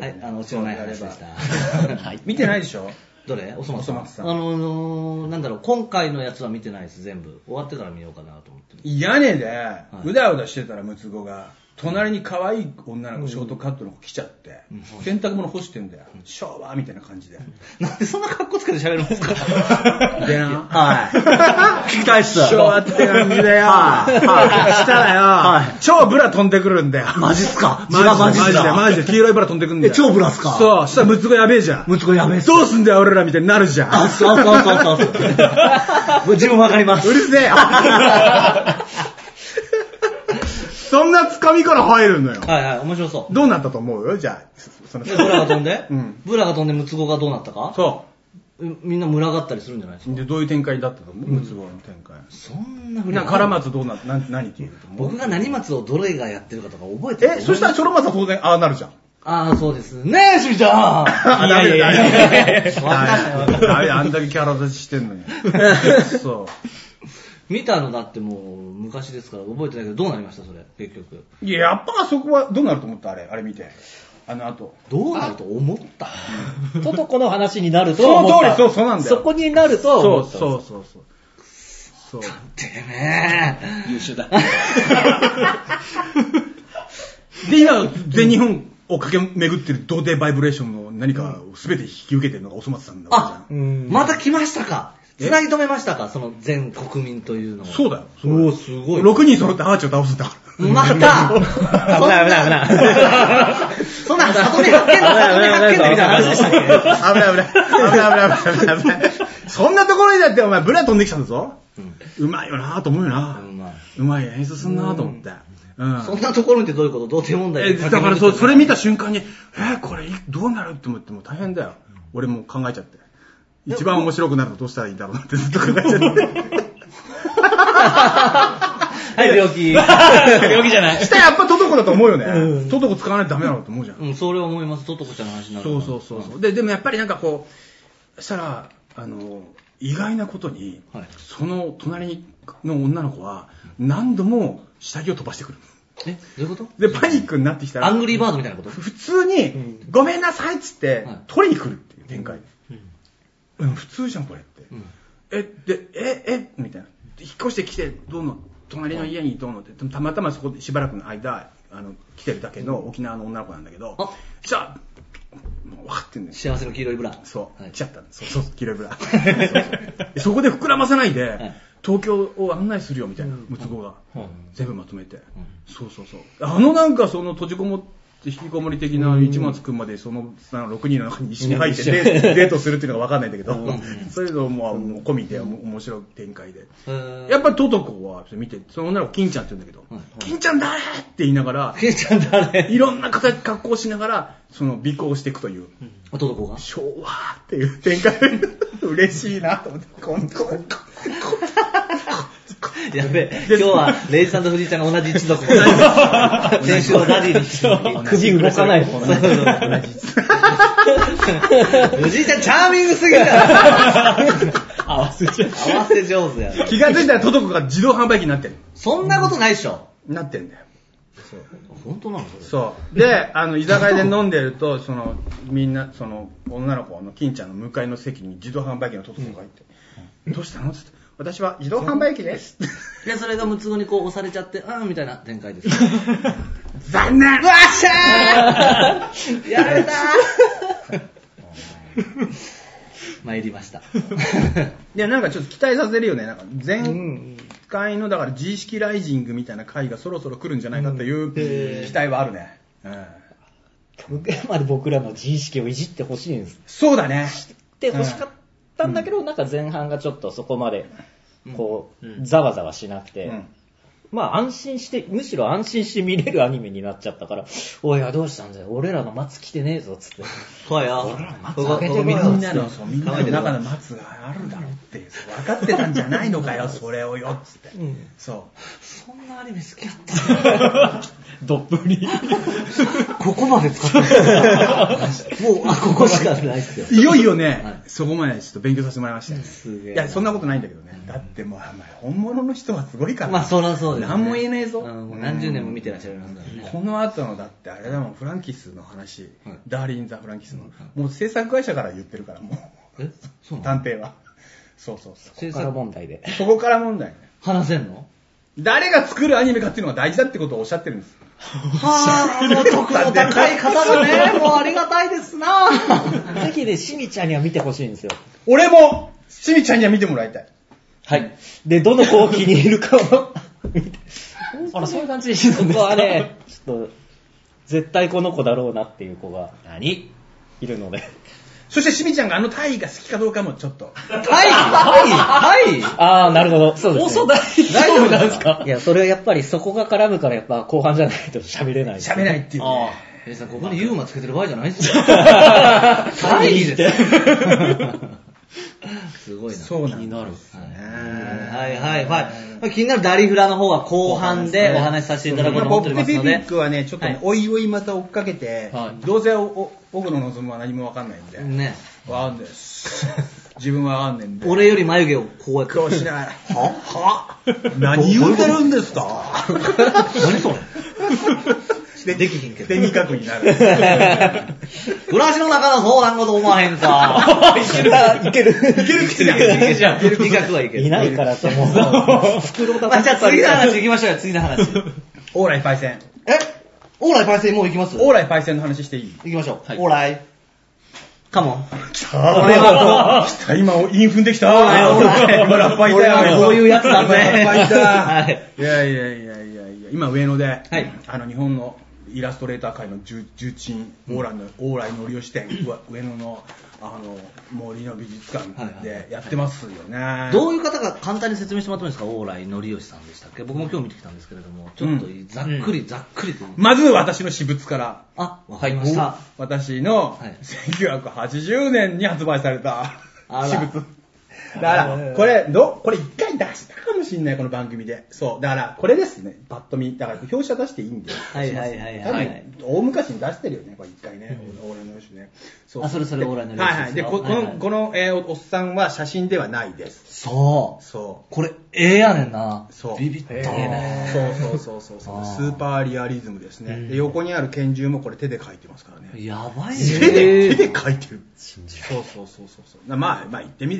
S2: はい、オチのない話でした。
S3: はい。見てないでしょ？
S2: どれ？おそ松さん。なんだろう、今回のやつは見てないです、全部。終わってから見ようかなと思って。
S3: 屋根で、うだうだしてたら、ムツゴが、隣に可愛い女の子、ショートカットの子来ちゃって、洗濯物干してんだよ。昭和みたいな感じで。
S2: なんでそんな格好つけて喋るんですか？
S3: でな。
S2: はい。聞きたいっす。
S3: 昭和って感じだよ。したらよ、超ブラ飛んでくるんだよ。
S2: マジっすか？
S3: マジで。黄色いブラ飛んでくるんだよ。
S2: 超ブラっすか？
S3: そう。したらムツゴやべえじゃん。
S2: ムツゴやべえっす。
S3: どうすんだよ、俺らみたいになるじゃん。
S2: あ、そう。自分わかります。
S3: うるせえ。そんなつかみから入るのよ。
S2: はい、面白そう。
S3: どうなったと思うよ、じゃあ。
S2: ブラが飛んでブラが飛んでムツゴがどうなったか？
S3: そう。
S2: みんな群がったりするんじゃないですか？
S3: で、どういう展開だったと思う？ムツゴの展開。
S2: そんなふう
S3: に。カラマツどうなった？何って言うと思う？
S2: 僕が何松をどれがやってるかとか覚えてる？
S3: そしたらチョロマツは当然、ああなるじゃん。
S2: ああ、そうです。ねえ、しみちゃん。
S3: ダメ。
S2: わかんない。
S3: あんだけキャラ立ちしてんのに。そう。
S2: 見たのだってもう昔ですから覚えてないけど、どうなりましたそれ、結局。
S3: いや、やっぱそこはどうなると思った？あれ見て。あの後。
S2: どうなると思った？
S4: トトコの話になると
S3: その通り、そうなんだよ。
S4: そこになると思った。
S3: そう。
S2: てめえ。
S4: 優秀だ。
S3: で、今、全日本を駆け巡ってる童貞バイブレーションの何かを全て引き受けてるのがおそ松さんだわけじゃん。
S2: また来ましたか？繋ぎ止めましたか？その全国民というのを。
S3: そうだよ。
S2: おー、すごい。
S3: 6人揃ってアーチを倒すんだから。
S2: また危ない。そんな、里見発見でみたいな話でしたっけ？
S3: 危ない。そんなところにだってお前ブラ飛んできたんだぞ。うまいよなと思うよな。うまい演出すんなと思って。
S2: そんなところにってどういうこと？童貞問題
S3: だからそれ見た瞬間に、これどうなるって思っても大変だよ。俺も考えちゃって。一番面白くなるとどうしたらいいんだろうなってずっと考えちゃって。
S2: はい、病気。病気じゃない。
S3: したらやっぱトトコだと思うよね。トトコ使わないとダメだろうと思うじゃん。
S2: それは思います。トトコちゃんの話になる。
S3: そう。でもやっぱりなんかこう、したら、意外なことに、その隣の女の子は何度も下着を飛ばしてくる。
S2: どういうこと？
S3: で、パニックになってきたら、
S2: アングリーバードみたいなこと？
S3: 普通に、ごめんなさいっつって、取りに来るっていう展開。普通じゃんこれって。みたいな。引っ越してきてどうの隣の家にどうのってたまたまそこでしばらくの間来てるだけの沖縄の女の子なんだけど、じゃあ分かってんねん。
S2: 幸せの黄色いブラ。
S3: そう。
S2: はい、
S3: 来ちゃったんです。そう、黄色いブラ。そこで膨らまさないで、はい、東京を案内するよみたいな、ムツゴが。全部まとめて。そうそうそう。なんかその閉じこもって、引きこもり的な市松くんまでその6人の中に一緒に入ってデートするっていうのが分かんないんだけど、そういうのも込みで面白い展開で。やっぱりトトコは見て、その女の子金ちゃんって言うんだけど、金ちゃん誰って言いながら、
S2: 金ちゃん誰
S3: いろんな格好しながら、その尾行していくという。
S2: トトコが
S3: 昭和っていう展開。嬉しいなと思って。
S2: やべえ、今日はレイジさんと藤井ちゃんが同じ一族。先週のダディに
S4: 首動かないもんね。
S2: 藤井ちゃんチャーミングすぎる
S4: 合わせ
S2: 上手や。
S3: 気がついたらトトコが自動販売機になってる。
S2: そんなことないっしょ。
S3: なってんだよ。
S2: そう本当なのそれ。
S3: そう。で、居酒屋で飲んでると、みんな、女の子の金ちゃんの向かいの席に自動販売機のトトコがいて、どうしたのつって。私は自動販売機です。
S2: で、それがムツゴにこう押されちゃって、みたいな展開です。
S3: 残念。
S2: わっしゃーやられた参りました。
S3: で、なんかちょっと期待させるよね。なんか前回の、だから自意識ライジングみたいな回がそろそろ来るんじゃないかという期待はあるね。
S4: 極限まで僕らの自意識をいじってほしいんです。
S3: そうだね。
S4: って欲しかったんだけど、なんか前半がちょっとそこまで、こう、ざわざわしなくて、まあ安心して、むしろ安心して見れるアニメになっちゃったから、おいやどうしたんだよ、俺らの松来てねえぞ、つって。
S2: そうや。
S3: 俺らの松開けてみんなの中の松があるだろうって、分かってたんじゃないのかよ、それをよ、つって。そう。
S2: そんなアニメ好きやった
S4: どっぷり。
S2: ここまで使ってる。もう、ここしかないっすよ。
S3: いよいよね、そこまでちょっと勉強させてもらいましたよね。いや、そんなことないんだけどね。だってもう、本物の人はすごいから。
S2: まあ、そらそうです。
S3: 何も言えねえぞ。
S2: 何十年も見てらっしゃるんだよね。
S3: この後の、だってあれだもん、フランキスの話。ダーリン・ザ・フランキスの。もう制作会社から言ってるから、もう。
S2: えそう
S3: 探偵は。そうそうそう。
S4: 制作問題で。
S3: そこから問題ね。
S2: 話せんの
S3: 誰が作るアニメかっていうのが大事だってことをおっしゃってるんです。
S2: はぁ、もう得の高い方だね。もうありがたいですな。
S4: ぜひね、しみちゃんには見てほしいんですよ。
S3: 俺も、しみちゃんには見てもらいたい。
S4: はい。で、どの子を気に入るかを見て。あら、そういう感じでいいのはね、ちょっと、絶対この子だろうなっていう子が、いるので。
S3: そしてしみちゃんがタイが好きかどうかもちょっと。
S2: タイ
S4: ああ、なるほど。そうですね。
S2: 大丈夫なんですか？
S4: いや、それはやっぱりそこが絡むからやっぱ後半じゃないと喋れない。
S3: 喋れないっていうね。
S2: さん、ここにユーマつけてる場合じゃないですよ。タイです。すごいな。
S3: そう
S2: 気になる。
S3: はい。
S2: 気になるダリフラの方は後半でお話しさせていただこうと思っておりますので。
S3: ポップテピピックはね、ちょっとね、おいおいまた追っかけて、どうせ奥野望は何もわかんないんで。
S2: ね。
S3: わかんないです。自分はわかんないんで。
S2: 俺より眉毛をこうやって。
S3: こうしながら。は何言うてるんですか？
S2: 何それ？できひんけど。
S3: で、味覚になる。
S2: 暮らしの中の相談事思わへんか。
S4: いける
S2: じゃん。味覚はいける。
S4: いないからと思う。
S2: 袋だ。じゃあ次の話行きましょうよ、次の話。
S3: オーライパイセン。
S2: オーライパイセンもう行きます？
S3: オーライパイセンの話していい？
S2: 行きましょう。オーライ。カモン。
S3: 来た今、インフンできた。今、ラッパーいたよ。
S2: 俺はこういうやつだぜ。
S3: ラッパーいた。いや、今、上野で、日本のイラストレーター界の重鎮、オーライのりお支店、上野の、森の美術館でやってますよね。
S2: どういう方が簡単に説明してもらってもいいですか？オーライのりおしさんでしたっけ？僕も今日見てきたんですけれども、ちょっとざっくりと。
S3: まず私の私物から。
S2: わかりました。
S3: 私の1980年に発売された私物。だから、これ一回出したかもしんない、この番組で。そう。だから、これですね、パッと見。だから、表紙は出していいんで。
S2: はい。
S3: 大昔に出してるよね、これ一回ね。オーライのよしね。
S2: それオーライのよし。
S3: はい。で、このおっさんは写真ではないです。
S2: そう。これ、やねんな。
S3: そう。
S2: ビビったね。
S3: そう。スーパーリアリズムですね。で、横にある拳銃もこれ手で描いてますからね。
S2: やばいね。
S3: 手で描いてる。そう。まあ、言ってみれば写真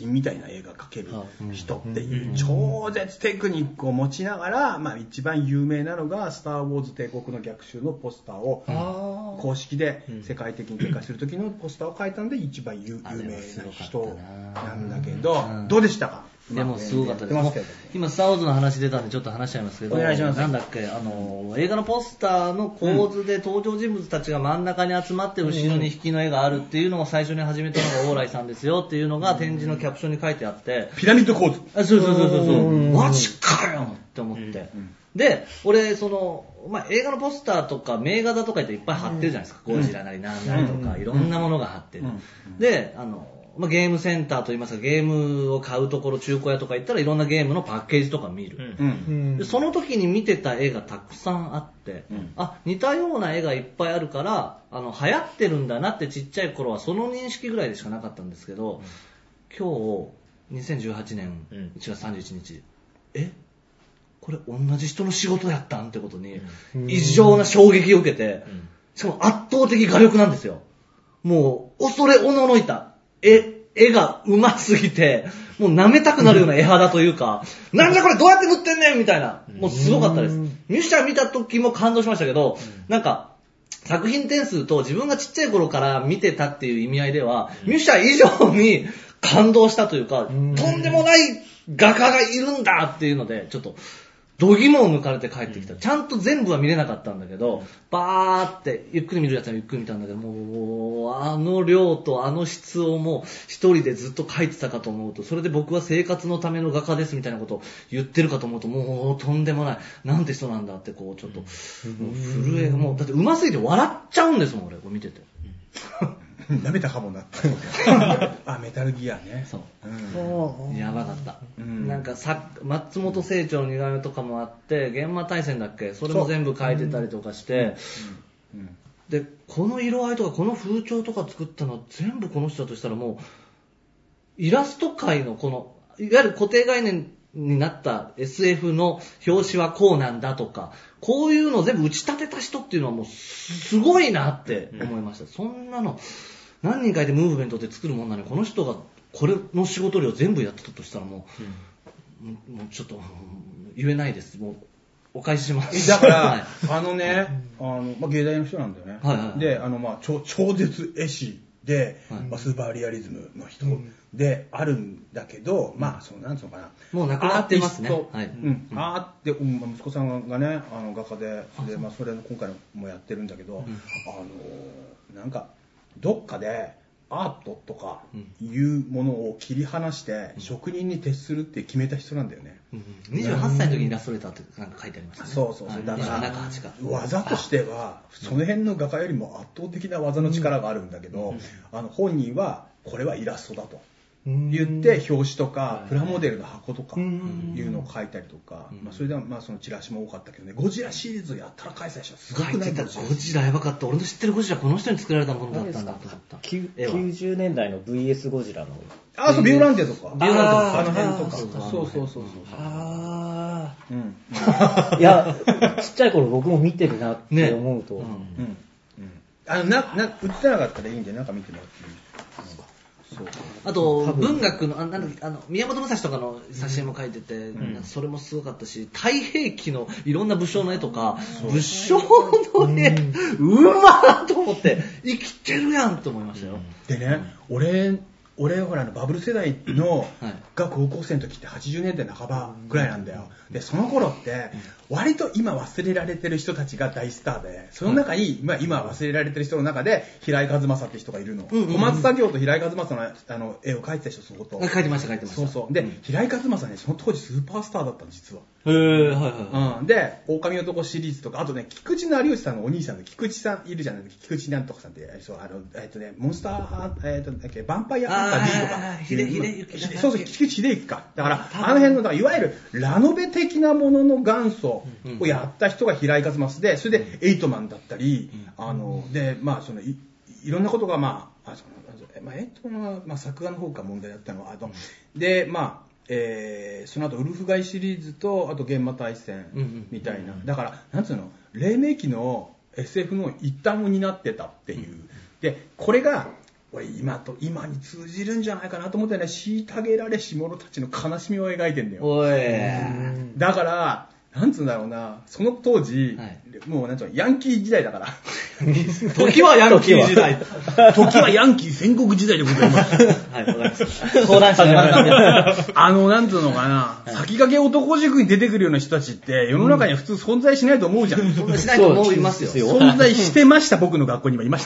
S3: 人みたいな映画描ける人っていう超絶テクニックを持ちながら、まあ一番有名なのがスター・ウォーズ帝国の逆襲のポスターを公式で世界的に展開する時のポスターを描いたので一番有名な人なんだけど、どうでしたか？
S2: でもすごかったです。今スターウォーズの話出たんでちょっと話しちゃいますけど、
S3: お願いします。
S2: なんだっけ、映画のポスターの構図で登場人物たちが真ん中に集まって後ろに引きの絵があるっていうのを最初に始めたのが往来さんですよっていうのが展示のキャプションに書いてあって、
S3: ピラミッド構図。
S2: そうマジかよって思って、で俺まあ、映画のポスターとか名画だとかっていっぱい貼ってるじゃないですか、ゴジラなりなんなりとかいろんなものが貼ってる、でまあ、ゲームセンターといいますかゲームを買うところ中古屋とか行ったらいろんなゲームのパッケージとか見る、でその時に見てた絵がたくさんあって、似たような絵がいっぱいあるから流行ってるんだなってちっちゃい頃はその認識ぐらいでしかなかったんですけど、今日2018年1月31日これ同じ人の仕事やったんってことに異常な衝撃を受けて、しかも圧倒的画力なんですよ。もう恐れおののいた絵が上手すぎてもう舐めたくなるような絵肌というか、なんじゃこれどうやって塗ってんねんみたいな、もうすごかったです。ミュシャ見た時も感動しましたけど、なんか作品点数と自分がちっちゃい頃から見てたっていう意味合いではミュシャ以上に感動したというか、とんでもない画家がいるんだっていうのでちょっと度肝を抜かれて帰ってきた。ちゃんと全部は見れなかったんだけど、バーってゆっくり見るやつはゆっくり見たんだけど、もうあの量とあの質をもう一人でずっと描いてたかと思うと、それで僕は生活のための画家ですみたいなことを言ってるかと思うと、もうとんでもない、なんて人なんだってこうちょっともう震えがもうだって上手すぎて笑っちゃうんですもん俺これ見てて。
S3: 舐めたかもなってメタルギアね。そう、
S2: やばかった、なんか松本清張の似顔絵とかもあって現場大戦だっけ、それも全部描いてたりとかして、でこの色合いとかこの風潮とか作ったの全部この人だとしたら、もうイラスト界のこのいわゆる固定概念になった SF の表紙はこうなんだとか、こういうのを全部打ち立てた人っていうのはもうすごいなって思いました。そんなの何人かいてムーブメントで作るもんなのに、この人がこれの仕事量全部やってたとしたらもうちょっと言えないです。もうお返しします。
S3: だから、芸大の人なんだよね。で、超絶絵師で、スーパーリアリズムの人であるんだけど、なんつうのかな。
S2: もう亡くなってますね。
S3: 息子さんがね、画家で、それ今回もやってるんだけど、なんか、どっかでアートとかいうものを切り離して職人に徹するって決めた人なんだよね。
S2: 28歳の時にイラストレーターってなんか書いてありましたね。
S3: そうだから技としてはその辺の画家よりも圧倒的な技の力があるんだけど、本人はこれはイラストだと言って表紙とかプラモデルの箱とかいうのを描いたりとか、それではそのチラシも多かったけどね、ゴジラシリーズやったら開催したらすごくない？
S2: ゴジラやばかった。俺の知ってるゴジラこの人に作られたものだったんだと思った。
S4: 90年代の VS ゴジラの
S3: そうビューランテとか
S2: ビューランテ
S3: あの辺とか
S4: いやちっちゃい頃僕も見てるなって思うと、
S3: 売ってなかったらいいんでなんか見てもらっていい？
S2: あと文学の宮本武蔵とかの写真も描いてて、それもすごかったし、太平記のいろんな武将の絵とか、武将の絵うまーと思って生きてるやんと思いましたよ。
S3: でね、俺ほらバブル世代のが高校生の時って80年代半ばぐらいなんだよ。でその頃って割と今忘れられてる人たちが大スターで、その中に今忘れられてる人の中で平井和正って人がいるの。小松左京と平井和正の絵を描いてた人、そこと
S2: 描いてました
S3: そうで、平井和正ね、その当時スーパースターだったの実は。で狼男シリーズとか、あとね菊池成吉さんのお兄さんの菊池さんいるじゃないですか。菊池なんとかさんってモンスターヴァンパイアハンター D とかそう菊池秀幸か。だからあの辺のいわゆるラノベ的なものの元祖をやった人が平井和正で、それでエイトマンだったり、でその いろんなことがエイトマンは作画の方が問題だったのはでその後ウルフガイシリーズとあと現場大戦みたいな、だからなんつうの黎明期の SF の一端を担ってたっていう。でこれが俺今に通じるんじゃないかなと思ってね、虐げられし者たちの悲しみを描いてんだよ。
S2: おい。
S3: だから、なんつうんだろうな、その当時、もうなんつうの、ヤンキー時代だから。
S2: 時はヤンキー時代。
S3: 時はヤンキー戦国時代でございます。
S2: はい、わかりました。相談者の
S3: なんつうのかな、先駆け男塾に出てくるような人たちって、世の中には普通存在しないと思うじゃん。
S2: 存在しないと思いますよ。
S3: 存在してました、僕の学校にはいました。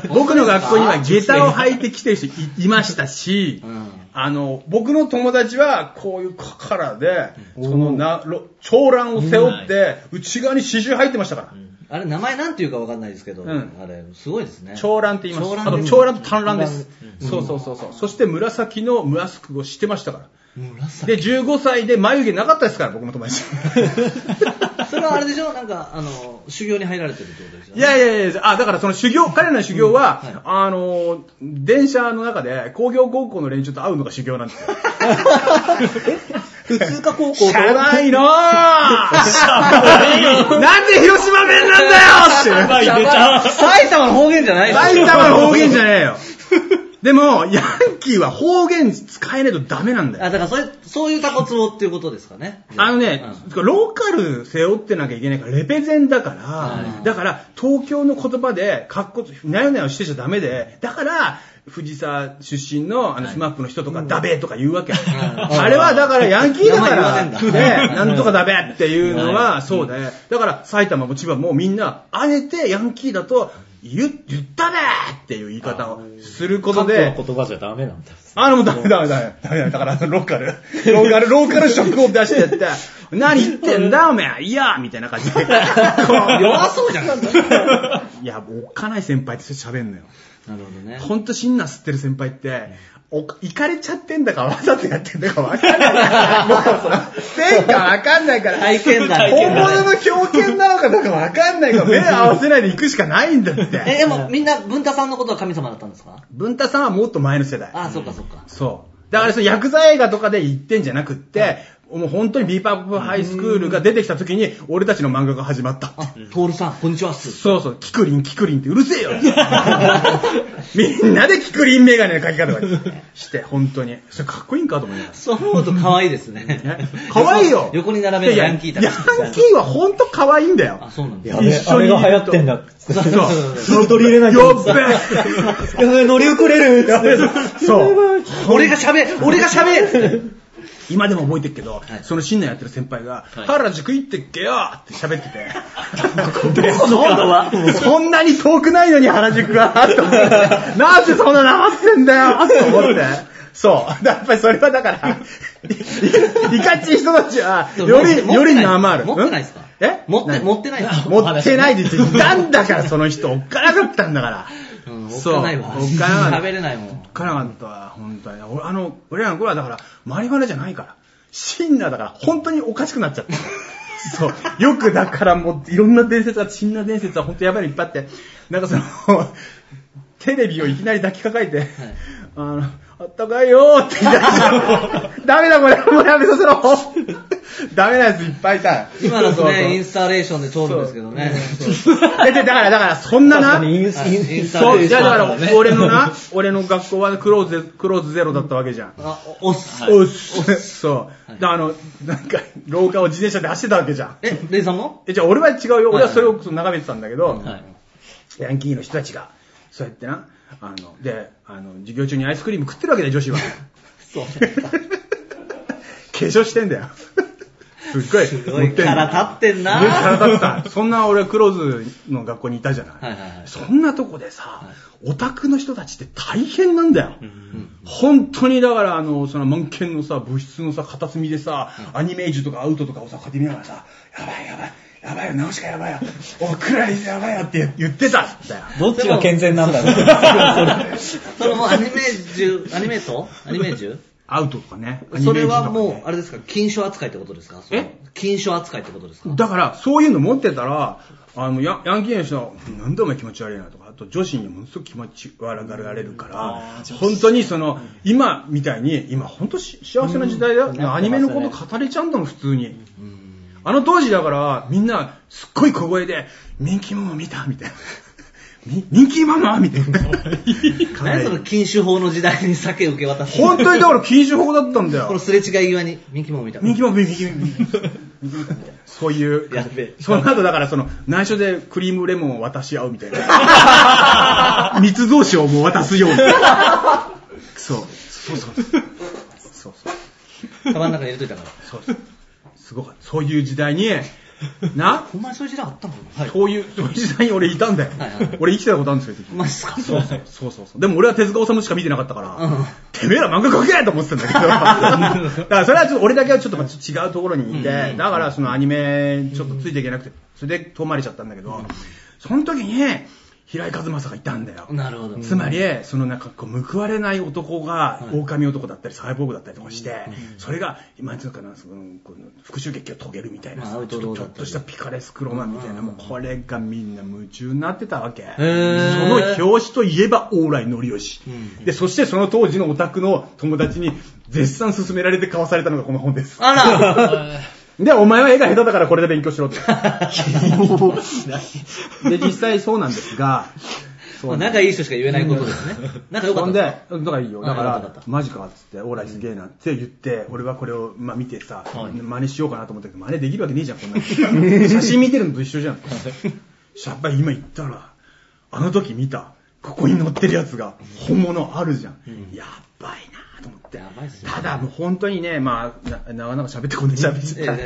S3: 僕の学校には下駄を履いてきてる人いましたし、僕の友達はこういうカラーで、長蘭を背負って、内側に刺繍入ってましたから。
S2: あれ、名前なんていうかわかんないですけど、あれ、すごいですね。
S3: 長蘭って言います。長蘭と短蘭です。そう。そして紫のマスクをしてましたから。で、15歳で眉毛なかったですから、僕の友達。
S2: それはあれでしょ、なんか、修行に入られてるってことですよね。
S3: いや、だからその彼らの修行は、電車の中で工業高校の連中と会うのが修行なんですよ。
S4: 普通科高校と。
S3: しゃばいのーなんで広島弁なんだよって。
S2: 埼玉の方言じゃないの？
S3: 埼玉の方言じゃねえよ。でも、ヤンキーは方言使えないとダメなんだよ。
S2: だからそういうタコツボっていうことですかね。
S3: ローカル背負ってなきゃいけないから、レペゼンだから、だから、東京の言葉で、なよなよしてちゃダメで、だから、藤沢出身のスマップの人とかダベとか言うわけ。あれはだからヤンキーだから、なんとかダベっていうのはそうで、だから埼玉も千葉もみんな、あえてヤンキーだと、言ったねっていう言い方をすることで。
S4: 関東の言葉じゃダメなんだ。
S3: もうダメ。だからローカル色を出してって、何言ってんだおめえいやみたいな感じで。
S2: 弱そうじゃん。
S3: いや、おっかない先輩って喋んのよ。
S2: なるほどね。
S3: ほんとシンナー吸ってる先輩って、行かれちゃってんだかわざとやってんだかわかんない。もう天下わかんないから。
S2: 体験だ。
S3: 本物の狂犬なのかどうかわかんないから、目合わせないで行くしかないんだって。
S2: でもみんな文太さんのことは神様だったんですか？
S3: 文太さんはもっと前の世代。
S2: そっか。
S3: そう。だからヤクザ映画とかで言ってんじゃなくって、もう本当にビーパップハイスクールが出てきた時に、俺たちの漫画が始まった。
S2: トールさん、こんにちはっす。
S3: そう、キクリンってうるせえよみんなでキクリンメガネの描き方がして、本当に。それかっこいいんかと思いながら。
S2: そう思うと可愛いですね。
S3: 可愛いよ。
S2: 横に並べるヤンキーたち。
S3: ヤンキーは本当可愛いんだよ。
S2: そうなんだ。
S4: あれが流行ってんだ。
S3: そう。
S4: 取り入れないと。
S3: やっべ
S4: 乗り遅れる。
S3: そう。
S2: 俺が喋
S3: 今でも覚えてるけど、その新年やってる先輩が、原宿行ってっけよって喋ってて。そんなに遠くないのに原宿がって思って。なんでそんななまってんだよって思って。そう。やっぱりそれはだから、いかちい人たちは、よりなまる。
S2: 持ってないですか？持ってないですか？
S3: 持ってないで言って、いたんだからその人、おっかなかったんだから。
S2: そう。おっかないわ。喋れないもん。
S3: おっかなかったわ、本当に。俺らの頃はだから、マリファナじゃないから。シンナーだから、本当におかしくなっちゃった。そう。よくだからもう、いろんな伝説が、シンナー伝説は本当やばいのいっぱいあって、なんかテレビをいきなり抱きかかえて、あったかいよーって言い出した。ダメだこれ、もうやめさせろ。ダメなやついっぱいいた。
S2: 今のね、インスタレーションで通るんですけどね。
S3: だから、そんなな。
S4: インスタレーション。
S3: そう、だから、俺の学校はクローズゼロだったわけじゃん。
S2: おっす。
S3: そう。なんか、廊下を自転車で走ってたわけじゃん。
S2: レイさんも？
S3: じゃあ俺は違うよ。俺はそれを眺めてたんだけど、ヤンキーの人たちが、そうやってな、授業中にアイスクリーム食ってるわけだよ、女子は。
S2: そう。
S3: 化粧してんだよ。すっごい。
S2: すごいから立ってんな。
S3: から立ってた。そんな俺クローズの学校にいたじゃない。そんなとこでさ、オタクの人たちって大変なんだよ。本当にだから、その満研のさ、部室のさ、片隅でさ、アニメージュとかアウトとかをさ、こうやって見ながらさ、やばいよ、直しかやばいよ。クラリスやばいよって言ってたんだよ。
S4: どっちが健全なんだろう。
S2: それもアニメージュ
S3: アウトとかね。
S2: それはもう、あれですか、禁書扱いってことですか？禁書扱いってことですか？
S3: だから、そういうの持ってたら、ヤンキーの人は、なんでお前気持ち悪いなとか、あと女子にものすごく気持ち悪がられるから、本当に今みたいに、今本当幸せな時代だよ。アニメのこと語れちゃうんだもん、普通に。当時だから、みんな、すっごい小声で、ミンキモンを見たみたいな。 人気ママみたいな。
S2: 何その禁酒法の時代に酒受け渡す。
S3: 本当にだから禁酒法だったんだよ。
S2: このすれ違い際に人気ママ見た。
S3: 人気ママ、そういう。
S2: やべえ。
S3: その後だから内緒でクリームレモンを渡し合うみたいな。密造酒をもう渡すように。そう。
S2: カバンの中に入れといたから。
S3: そう。すごかった。そういう時代に、な
S2: ほんまにそういう時代あったの？
S3: そういう時代に俺いたんだよ。俺生きてたことあるんですよ。
S2: マジっすか？
S3: そう。でも俺は手塚治虫しか見てなかったから、てめえら漫画描けと思ってたんだけど。だからそれはちょっと俺だけはちょっと違うところにいて、だからアニメちょっとついていけなくて、それで遠回りしちゃったんだけど、その時に、平井和正がいたんだよ。
S2: なるほど。
S3: つまり、報われない男が、狼男だったり、サイボーグだったりとかして、それが、今つうかな、復讐劇を遂げるみたいな、ちょっとしたピカレスクロマンみたいな、もうこれがみんな夢中になってたわけ。その表紙といえば、往来のりよし。で、そしてその当時のオタクの友達に絶賛勧められて買わされたのがこの本です。
S2: あら
S3: で、お前は絵が下手だからこれで勉強しろって。で、実際そうなんですが、
S2: 仲いい人しか言えないことですね。仲良かった。
S3: ほんで、だからいいよ。だから、マジかっつって、オーライすげえなって言って、俺はこれを見てさ、真似しようかなと思ったけど、真似できるわけねえじゃん、こんなの。写真見てるのと一緒じゃん。やっぱり今言ったら、あの時見た、ここに載ってるやつが本物あるじゃん。やばいなと思って。ただもう本当にね、長々喋ってこんで喋ってた。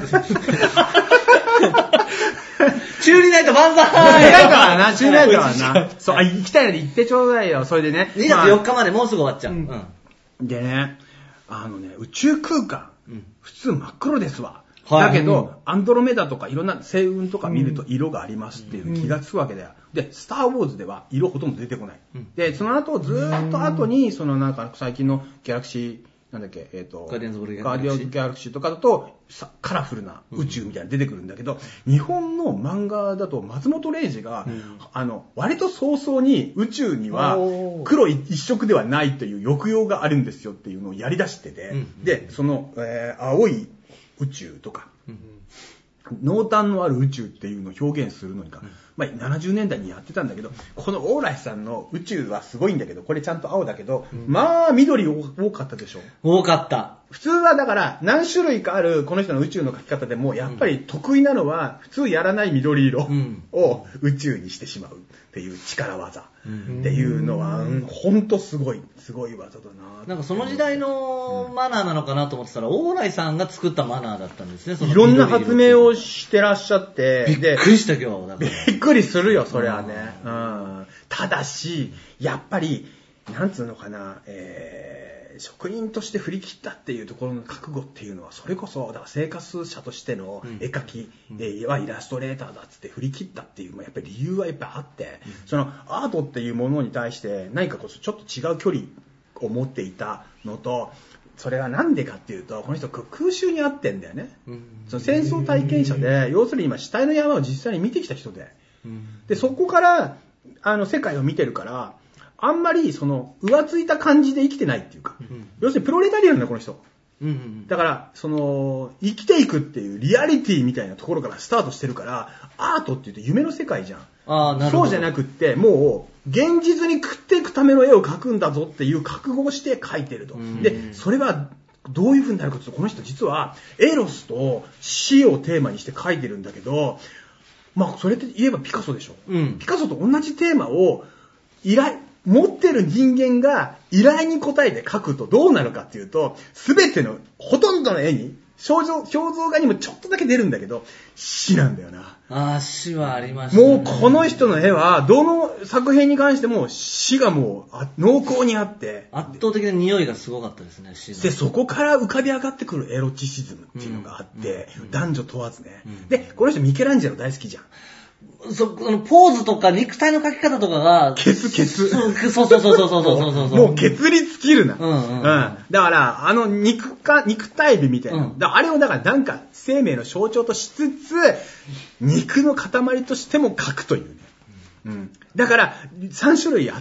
S2: 中二ナイト万歳。
S3: 中二ナイトはな。そう、行きたいので行ってちょうだいよ。それでね。
S2: 2月4日までもうすぐ終わっちゃう。
S3: でね、宇宙空間、普通真っ黒ですわ。だけど、アンドロメダとかいろんな星雲とか見ると色がありますっていう気がつくわけだよ。で、スターウォーズでは色ほとんど出てこない。で、その後、ずーっと後に、最近のギャラクシー、ガーディアンズ・オブ・ギャラクシーとかだとカラフルな宇宙みたいなの出てくるんだけど、日本の漫画だと松本零士が、割と早々に宇宙には黒一色ではないという抑揚があるんですよっていうのをやり出してて、で、青い宇宙とか、濃淡のある宇宙っていうのを表現するのにか、70年代にやってたんだけど、このオーライさんの宇宙はすごいんだけど、これちゃんと青だけど、緑多かったでしょ。
S2: 多かった。
S3: 普通はだから何種類かあるこの人の宇宙の描き方でも、やっぱり得意なのは普通やらない緑色を宇宙にしてしまうっていう力技っていうのは、ほんとすごい技だな。
S2: なんかその時代のマナーなのかなと思ってたら、オーライさんが作ったマナーだったんですね。
S3: いろんな発明をしてらっしゃって。
S2: びっくりした今日。
S3: びっくりするよ、それはね。ただし、やっぱり、なんつうのかな、職人として振り切ったっていうところの覚悟っていうのは、それこそ、だから生活者としての絵描きはイラストレーターだっつって振り切ったっていう、やっぱり理由はやっぱりあって、そのアートっていうものに対して何かこそちょっと違う距離を持っていたのと、それはなんでかっていうと、この人空襲にあってんだよね。その戦争体験者で、要するに今死体の山を実際に見てきた人で、でそこから世界を見てるから、あんまり浮ついた感じで生きてないっていうか、要するにプロレタリアンだよこの人。だから生きていくっていうリアリティみたいなところからスタートしてるから、アートっていうと夢の世界じゃん。そうじゃなくって、もう現実に食っていくための絵を描くんだぞっていう覚悟をして描いてると。でそれはどういう風になるかというと、この人実はエロスと死をテーマにして描いてるんだけど、それって言えばピカソでしょ。ピカソと同じテーマを持ってる人間が依頼に応えて描くとどうなるかっていうと、全てのほとんどの絵に肖像画にもちょっとだけ出るんだけど、死なんだよな。
S2: 死はありましたね。
S3: もうこの人の絵はどの作品に関しても死がもう濃厚にあって、
S2: 圧倒的な匂いがすごかったですね。
S3: でそこから浮かび上がってくるエロチシズムっていうのがあって、男女問わずね。でこの人ミケランジェロ大好きじゃん。
S2: ポーズとか肉体の描き方とかが
S3: ケツ
S2: そう
S3: もうケツ率切るな。だから肉体美みたいな、あれをだからなんか生命の象徴としつつ肉の塊としても描くというね。だから3種類あって、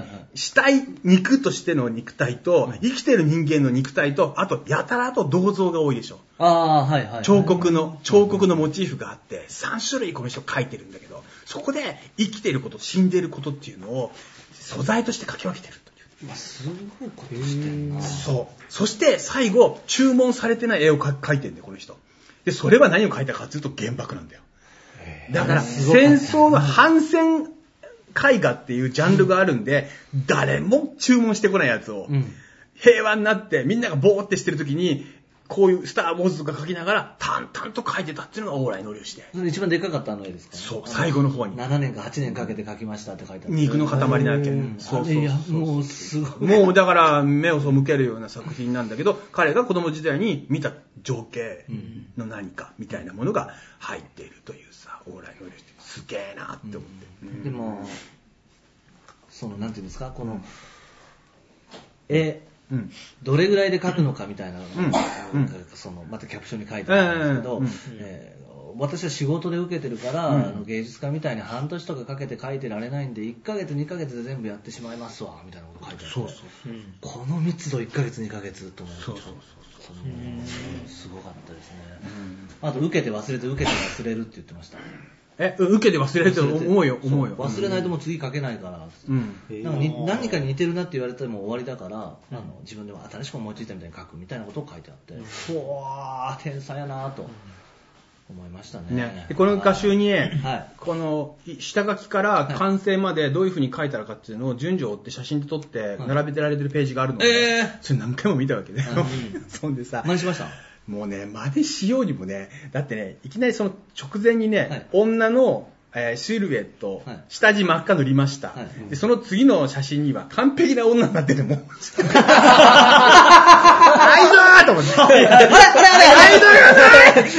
S3: 死体肉としての肉体と、生きてる人間の肉体と、あとやたらと銅像が多いでしょ。彫刻のモチーフがあって3種類この人描いてるんだけど、 そこで生きていること、死んでいることっていうのを素材として書き分けてるという。
S2: すごいことしてんな。
S3: そう。そして最後、注文されてない絵を描いてるんだよ、この人。で、それは何を描いたかっていうと原爆なんだよ。だから、戦争の反戦絵画っていうジャンルがあるんで、誰も注文してこないやつを、平和になってみんながボーってしてる時に、こういうスター・ウォーズとか描きながら淡々と描いてたっていうのが往来の漁師で。
S2: それ一番でかかったあの絵ですか、ね、
S3: そう、最後の方に。
S2: 7年か8年かけて描きましたって書いてある。
S3: 肉の塊なわけ。
S2: そうそう。いや、もうすごい。
S3: もうだから目を背けるような作品なんだけど、彼が子供時代に見た情景の何かみたいなものが入っているというさ、往来の漁師ってすげえなって思って。
S2: でも、その、なんていうんですか、この、絵、どれぐらいで描くのかみたいなのが、そのまたキャプションに書いてあるんですけど、私は仕事で受けてるから、芸術家みたいに半年とかかけて描いてられないんで、1ヶ月2ヶ月で全部やってしまいますわみたいなこと書いてある。この密度1ヶ月2ヶ月と思うと、すごかったですね。あと受けて忘れて受けて忘れるって言ってました。
S3: 受けて忘れると思うよ。
S2: 忘れないともう次書けないから、何かに似てるなって言われても終わりだから、自分でも新しく思いついたみたいに書くみたいなことを書いてあって、うわー天才やなと思いましたね。
S3: この画集に、この下書きから完成までどういう風に書いたらかっていうのを順序を追って写真で撮って並べてられてるページがあるので、それ何回も見たわけで。そんでさ、
S2: 何しました？
S3: もうね、真似しようにもね、だってね、いきなりその直前にね、女のシルエット、下地真っ赤塗りました。で、その次の写真には完璧な女になってても、アイドルと思って。アイドルがないどう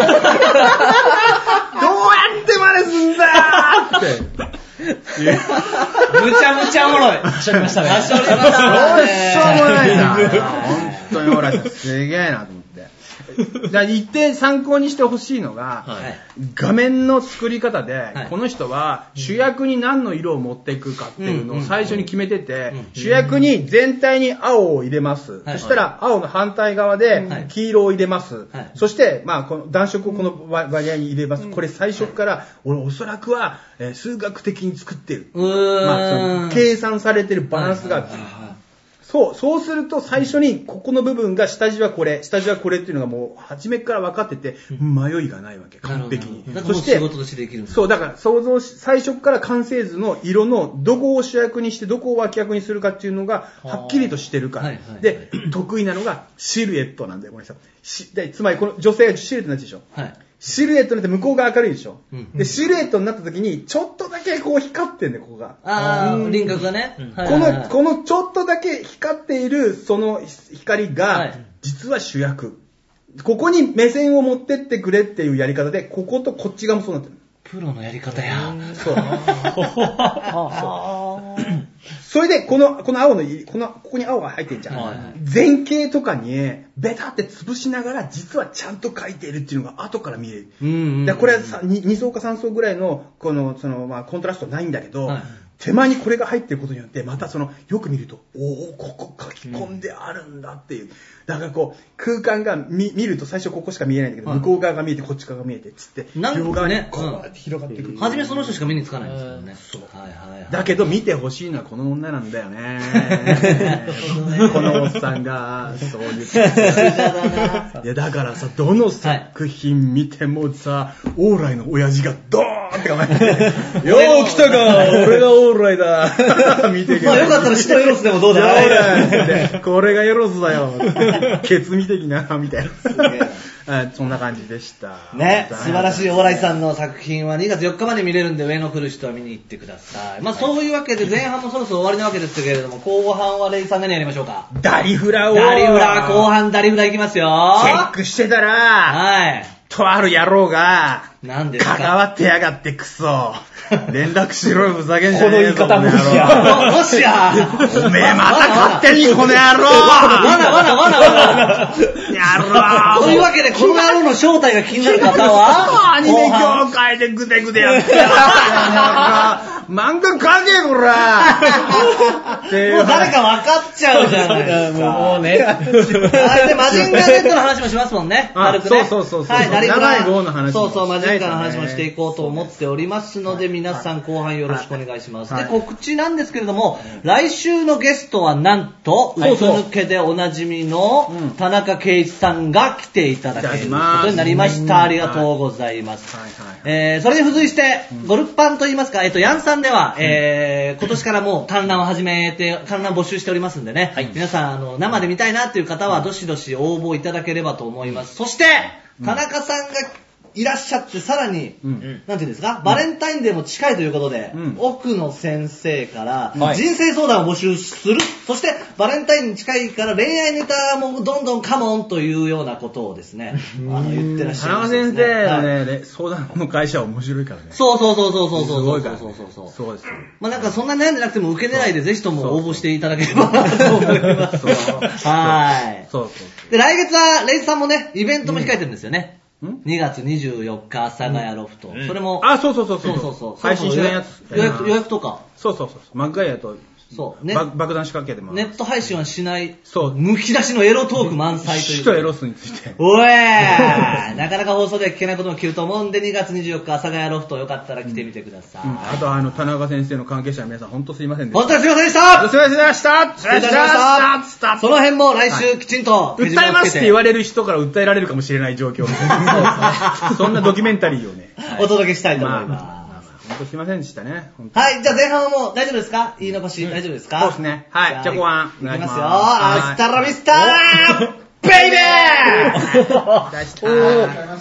S3: やって真似すんだーって。
S4: むちゃむちゃおもろい。はしょりましたね。
S3: はしょりましたね。しょうもないな。本当におらしすげえなと思って。一点参考にしてほしいのが、画面の作り方で、この人は主役に何の色を持っていくかっていうのを最初に決めてて、主役に全体に青を入れます。そしたら青の反対側で黄色を入れます。そして、まあ、この暖色をこの割合に入れます。これ最初から、俺おそらくは数学的に作ってる。まあ、計算されてるバランスがある。そうすると最初にここの部分が下地はこれっていうのがもう初めから分かってて迷いがないわけ、完璧に。
S2: そして仕事としてできるんです。
S3: そう、だから最初から完成図の色のどこを主役にしてどこを脇役にするかっていうのがはっきりとしてるから。で、得意なのがシルエットなんだよ、これさ。つまりこの女性がシルエットになってるでしょ。シルエットになって向こうが明るいでしょ。で、シルエットになった時にちょっとだけこう光ってんだよ、ここが。
S2: 輪郭がね。
S3: このちょっとだけ光っているその光が実は主役。ここに目線を持ってってくれっていうやり方で、こことこっち側もそうなってる。
S2: プロのやり方や。
S3: そう。それで、この青の、ここに青が入ってんじゃん。前景とかに、ベタって潰しながら、実はちゃんと描いているっていうのが後から見える。でこれは2層か3層ぐらいの、まあ、コントラストないんだけど、手前にこれが入ってることによって、またよく見ると、ここ書き込んであるんだっていう。だからこう、空間が見ると最初ここしか見えないんだけど、向こう側が見えて、こっち側が見えて、つって、両側にこうやって広がっていく。
S2: 初めその人しか目につかないんですよね。そう。
S3: だけど見てほしいのはこの女なんだよね。このおっさんが、そういう。いや、だからさ、どの作品見てもさ、オーライの親父がドーンって構えて、よー来たか俺がオーライだ見てけど。
S2: まあよかったらシトエロスでもどうだ
S3: これがエロスだよ。ケツ見的な、みたいな。そんな感じでした。
S2: ね、素晴らしいオーライさんの作品は2月4日まで見れるんで、上の来る人は見に行ってください。まあそういうわけで前半もそろそろ終わりなわけですけれども、後半はレイさん何やりましょうか。
S3: ダリフラ、後
S2: 半ダリフラいきますよ。
S3: チェックしてたら、とある野郎が、
S2: 何ですか
S3: 関わってやがってクソ。連絡しろよ、ふざけんじゃねえよ。
S4: この言い方もし
S2: や。もしや。
S3: おめえまた勝手にこの野郎。
S2: わな。
S3: 野郎。
S2: というわけで、この野郎の正体が気になる方は、
S3: アニメ業界でグデグデやってやがって漫画描けこら
S2: もう誰か分かっちゃうじゃないですか。
S4: もうね。
S2: で、マジンガー Z の話もしますもんね。軽くね。
S3: そう。
S2: はい、
S3: 長い号の話も。
S2: そう、マジンガーの話もしていこうと思っておりますので、皆さん後半よろしくお願いします。で、告知なんですけれども、来週のゲストはなんと、うつ抜けでおなじみの田中圭一さんが来ていただけることになりました。ありがとうございます。それに付随して、ゴルフパンと言いますか、ヤンさんでは、今年からもう観覧を始めて、観覧募集しておりますんでね、皆さん、生で見たいなっていう方は、どしどし応募いただければと思います。そして、田中さんがいらっしゃってさらに、なんていうんですか、バレンタインデーも近いということで、奥野先生から人生相談を募集する、そしてバレンタインに近いから恋愛ネタもどんどんカモンというようなことをですね、言ってらっしゃいますね。
S3: 田中先生のね、相談の会社は面白いからね。
S2: そう。
S3: すごいからね。そうですよ。
S2: まあなんかそんな悩んでなくても受け狙いでぜひとも応募していただければなと思います。はい。
S3: そう。
S2: で、来月はレイズさんもね、イベントも控えてるんですよね。2月24日、阿佐ヶ谷ロフト。それも。
S3: そう。配信しないやつ。
S2: 予約とか。
S3: そう。マッガイアと、爆弾仕掛けてます。
S2: ネット配信はしない。むき出しのエロトーク満載という。
S3: 死とエロスについて。
S2: おえなかなか放送では聞けないことも聞くと思うんで、2月24日、阿佐ヶ谷ロフト、よかったら来てみてください。
S3: あと田中先生の関係者の皆さん、本当すいませんでした。
S2: 本当にすいませんでした
S3: すいませんでした
S2: その辺も来週きちんと
S3: 訴えますって言われる人から訴えられるかもしれない状況。そんなドキュメンタリーをね、
S2: お届けしたいと思います。
S3: 本当すいませんでしたね。
S2: はい、じゃあ前半はもう大丈夫ですか？言い残し大丈夫ですか？
S3: そうですね。はい、じゃあ後半
S2: いきますよ。アスタラビスターベイベー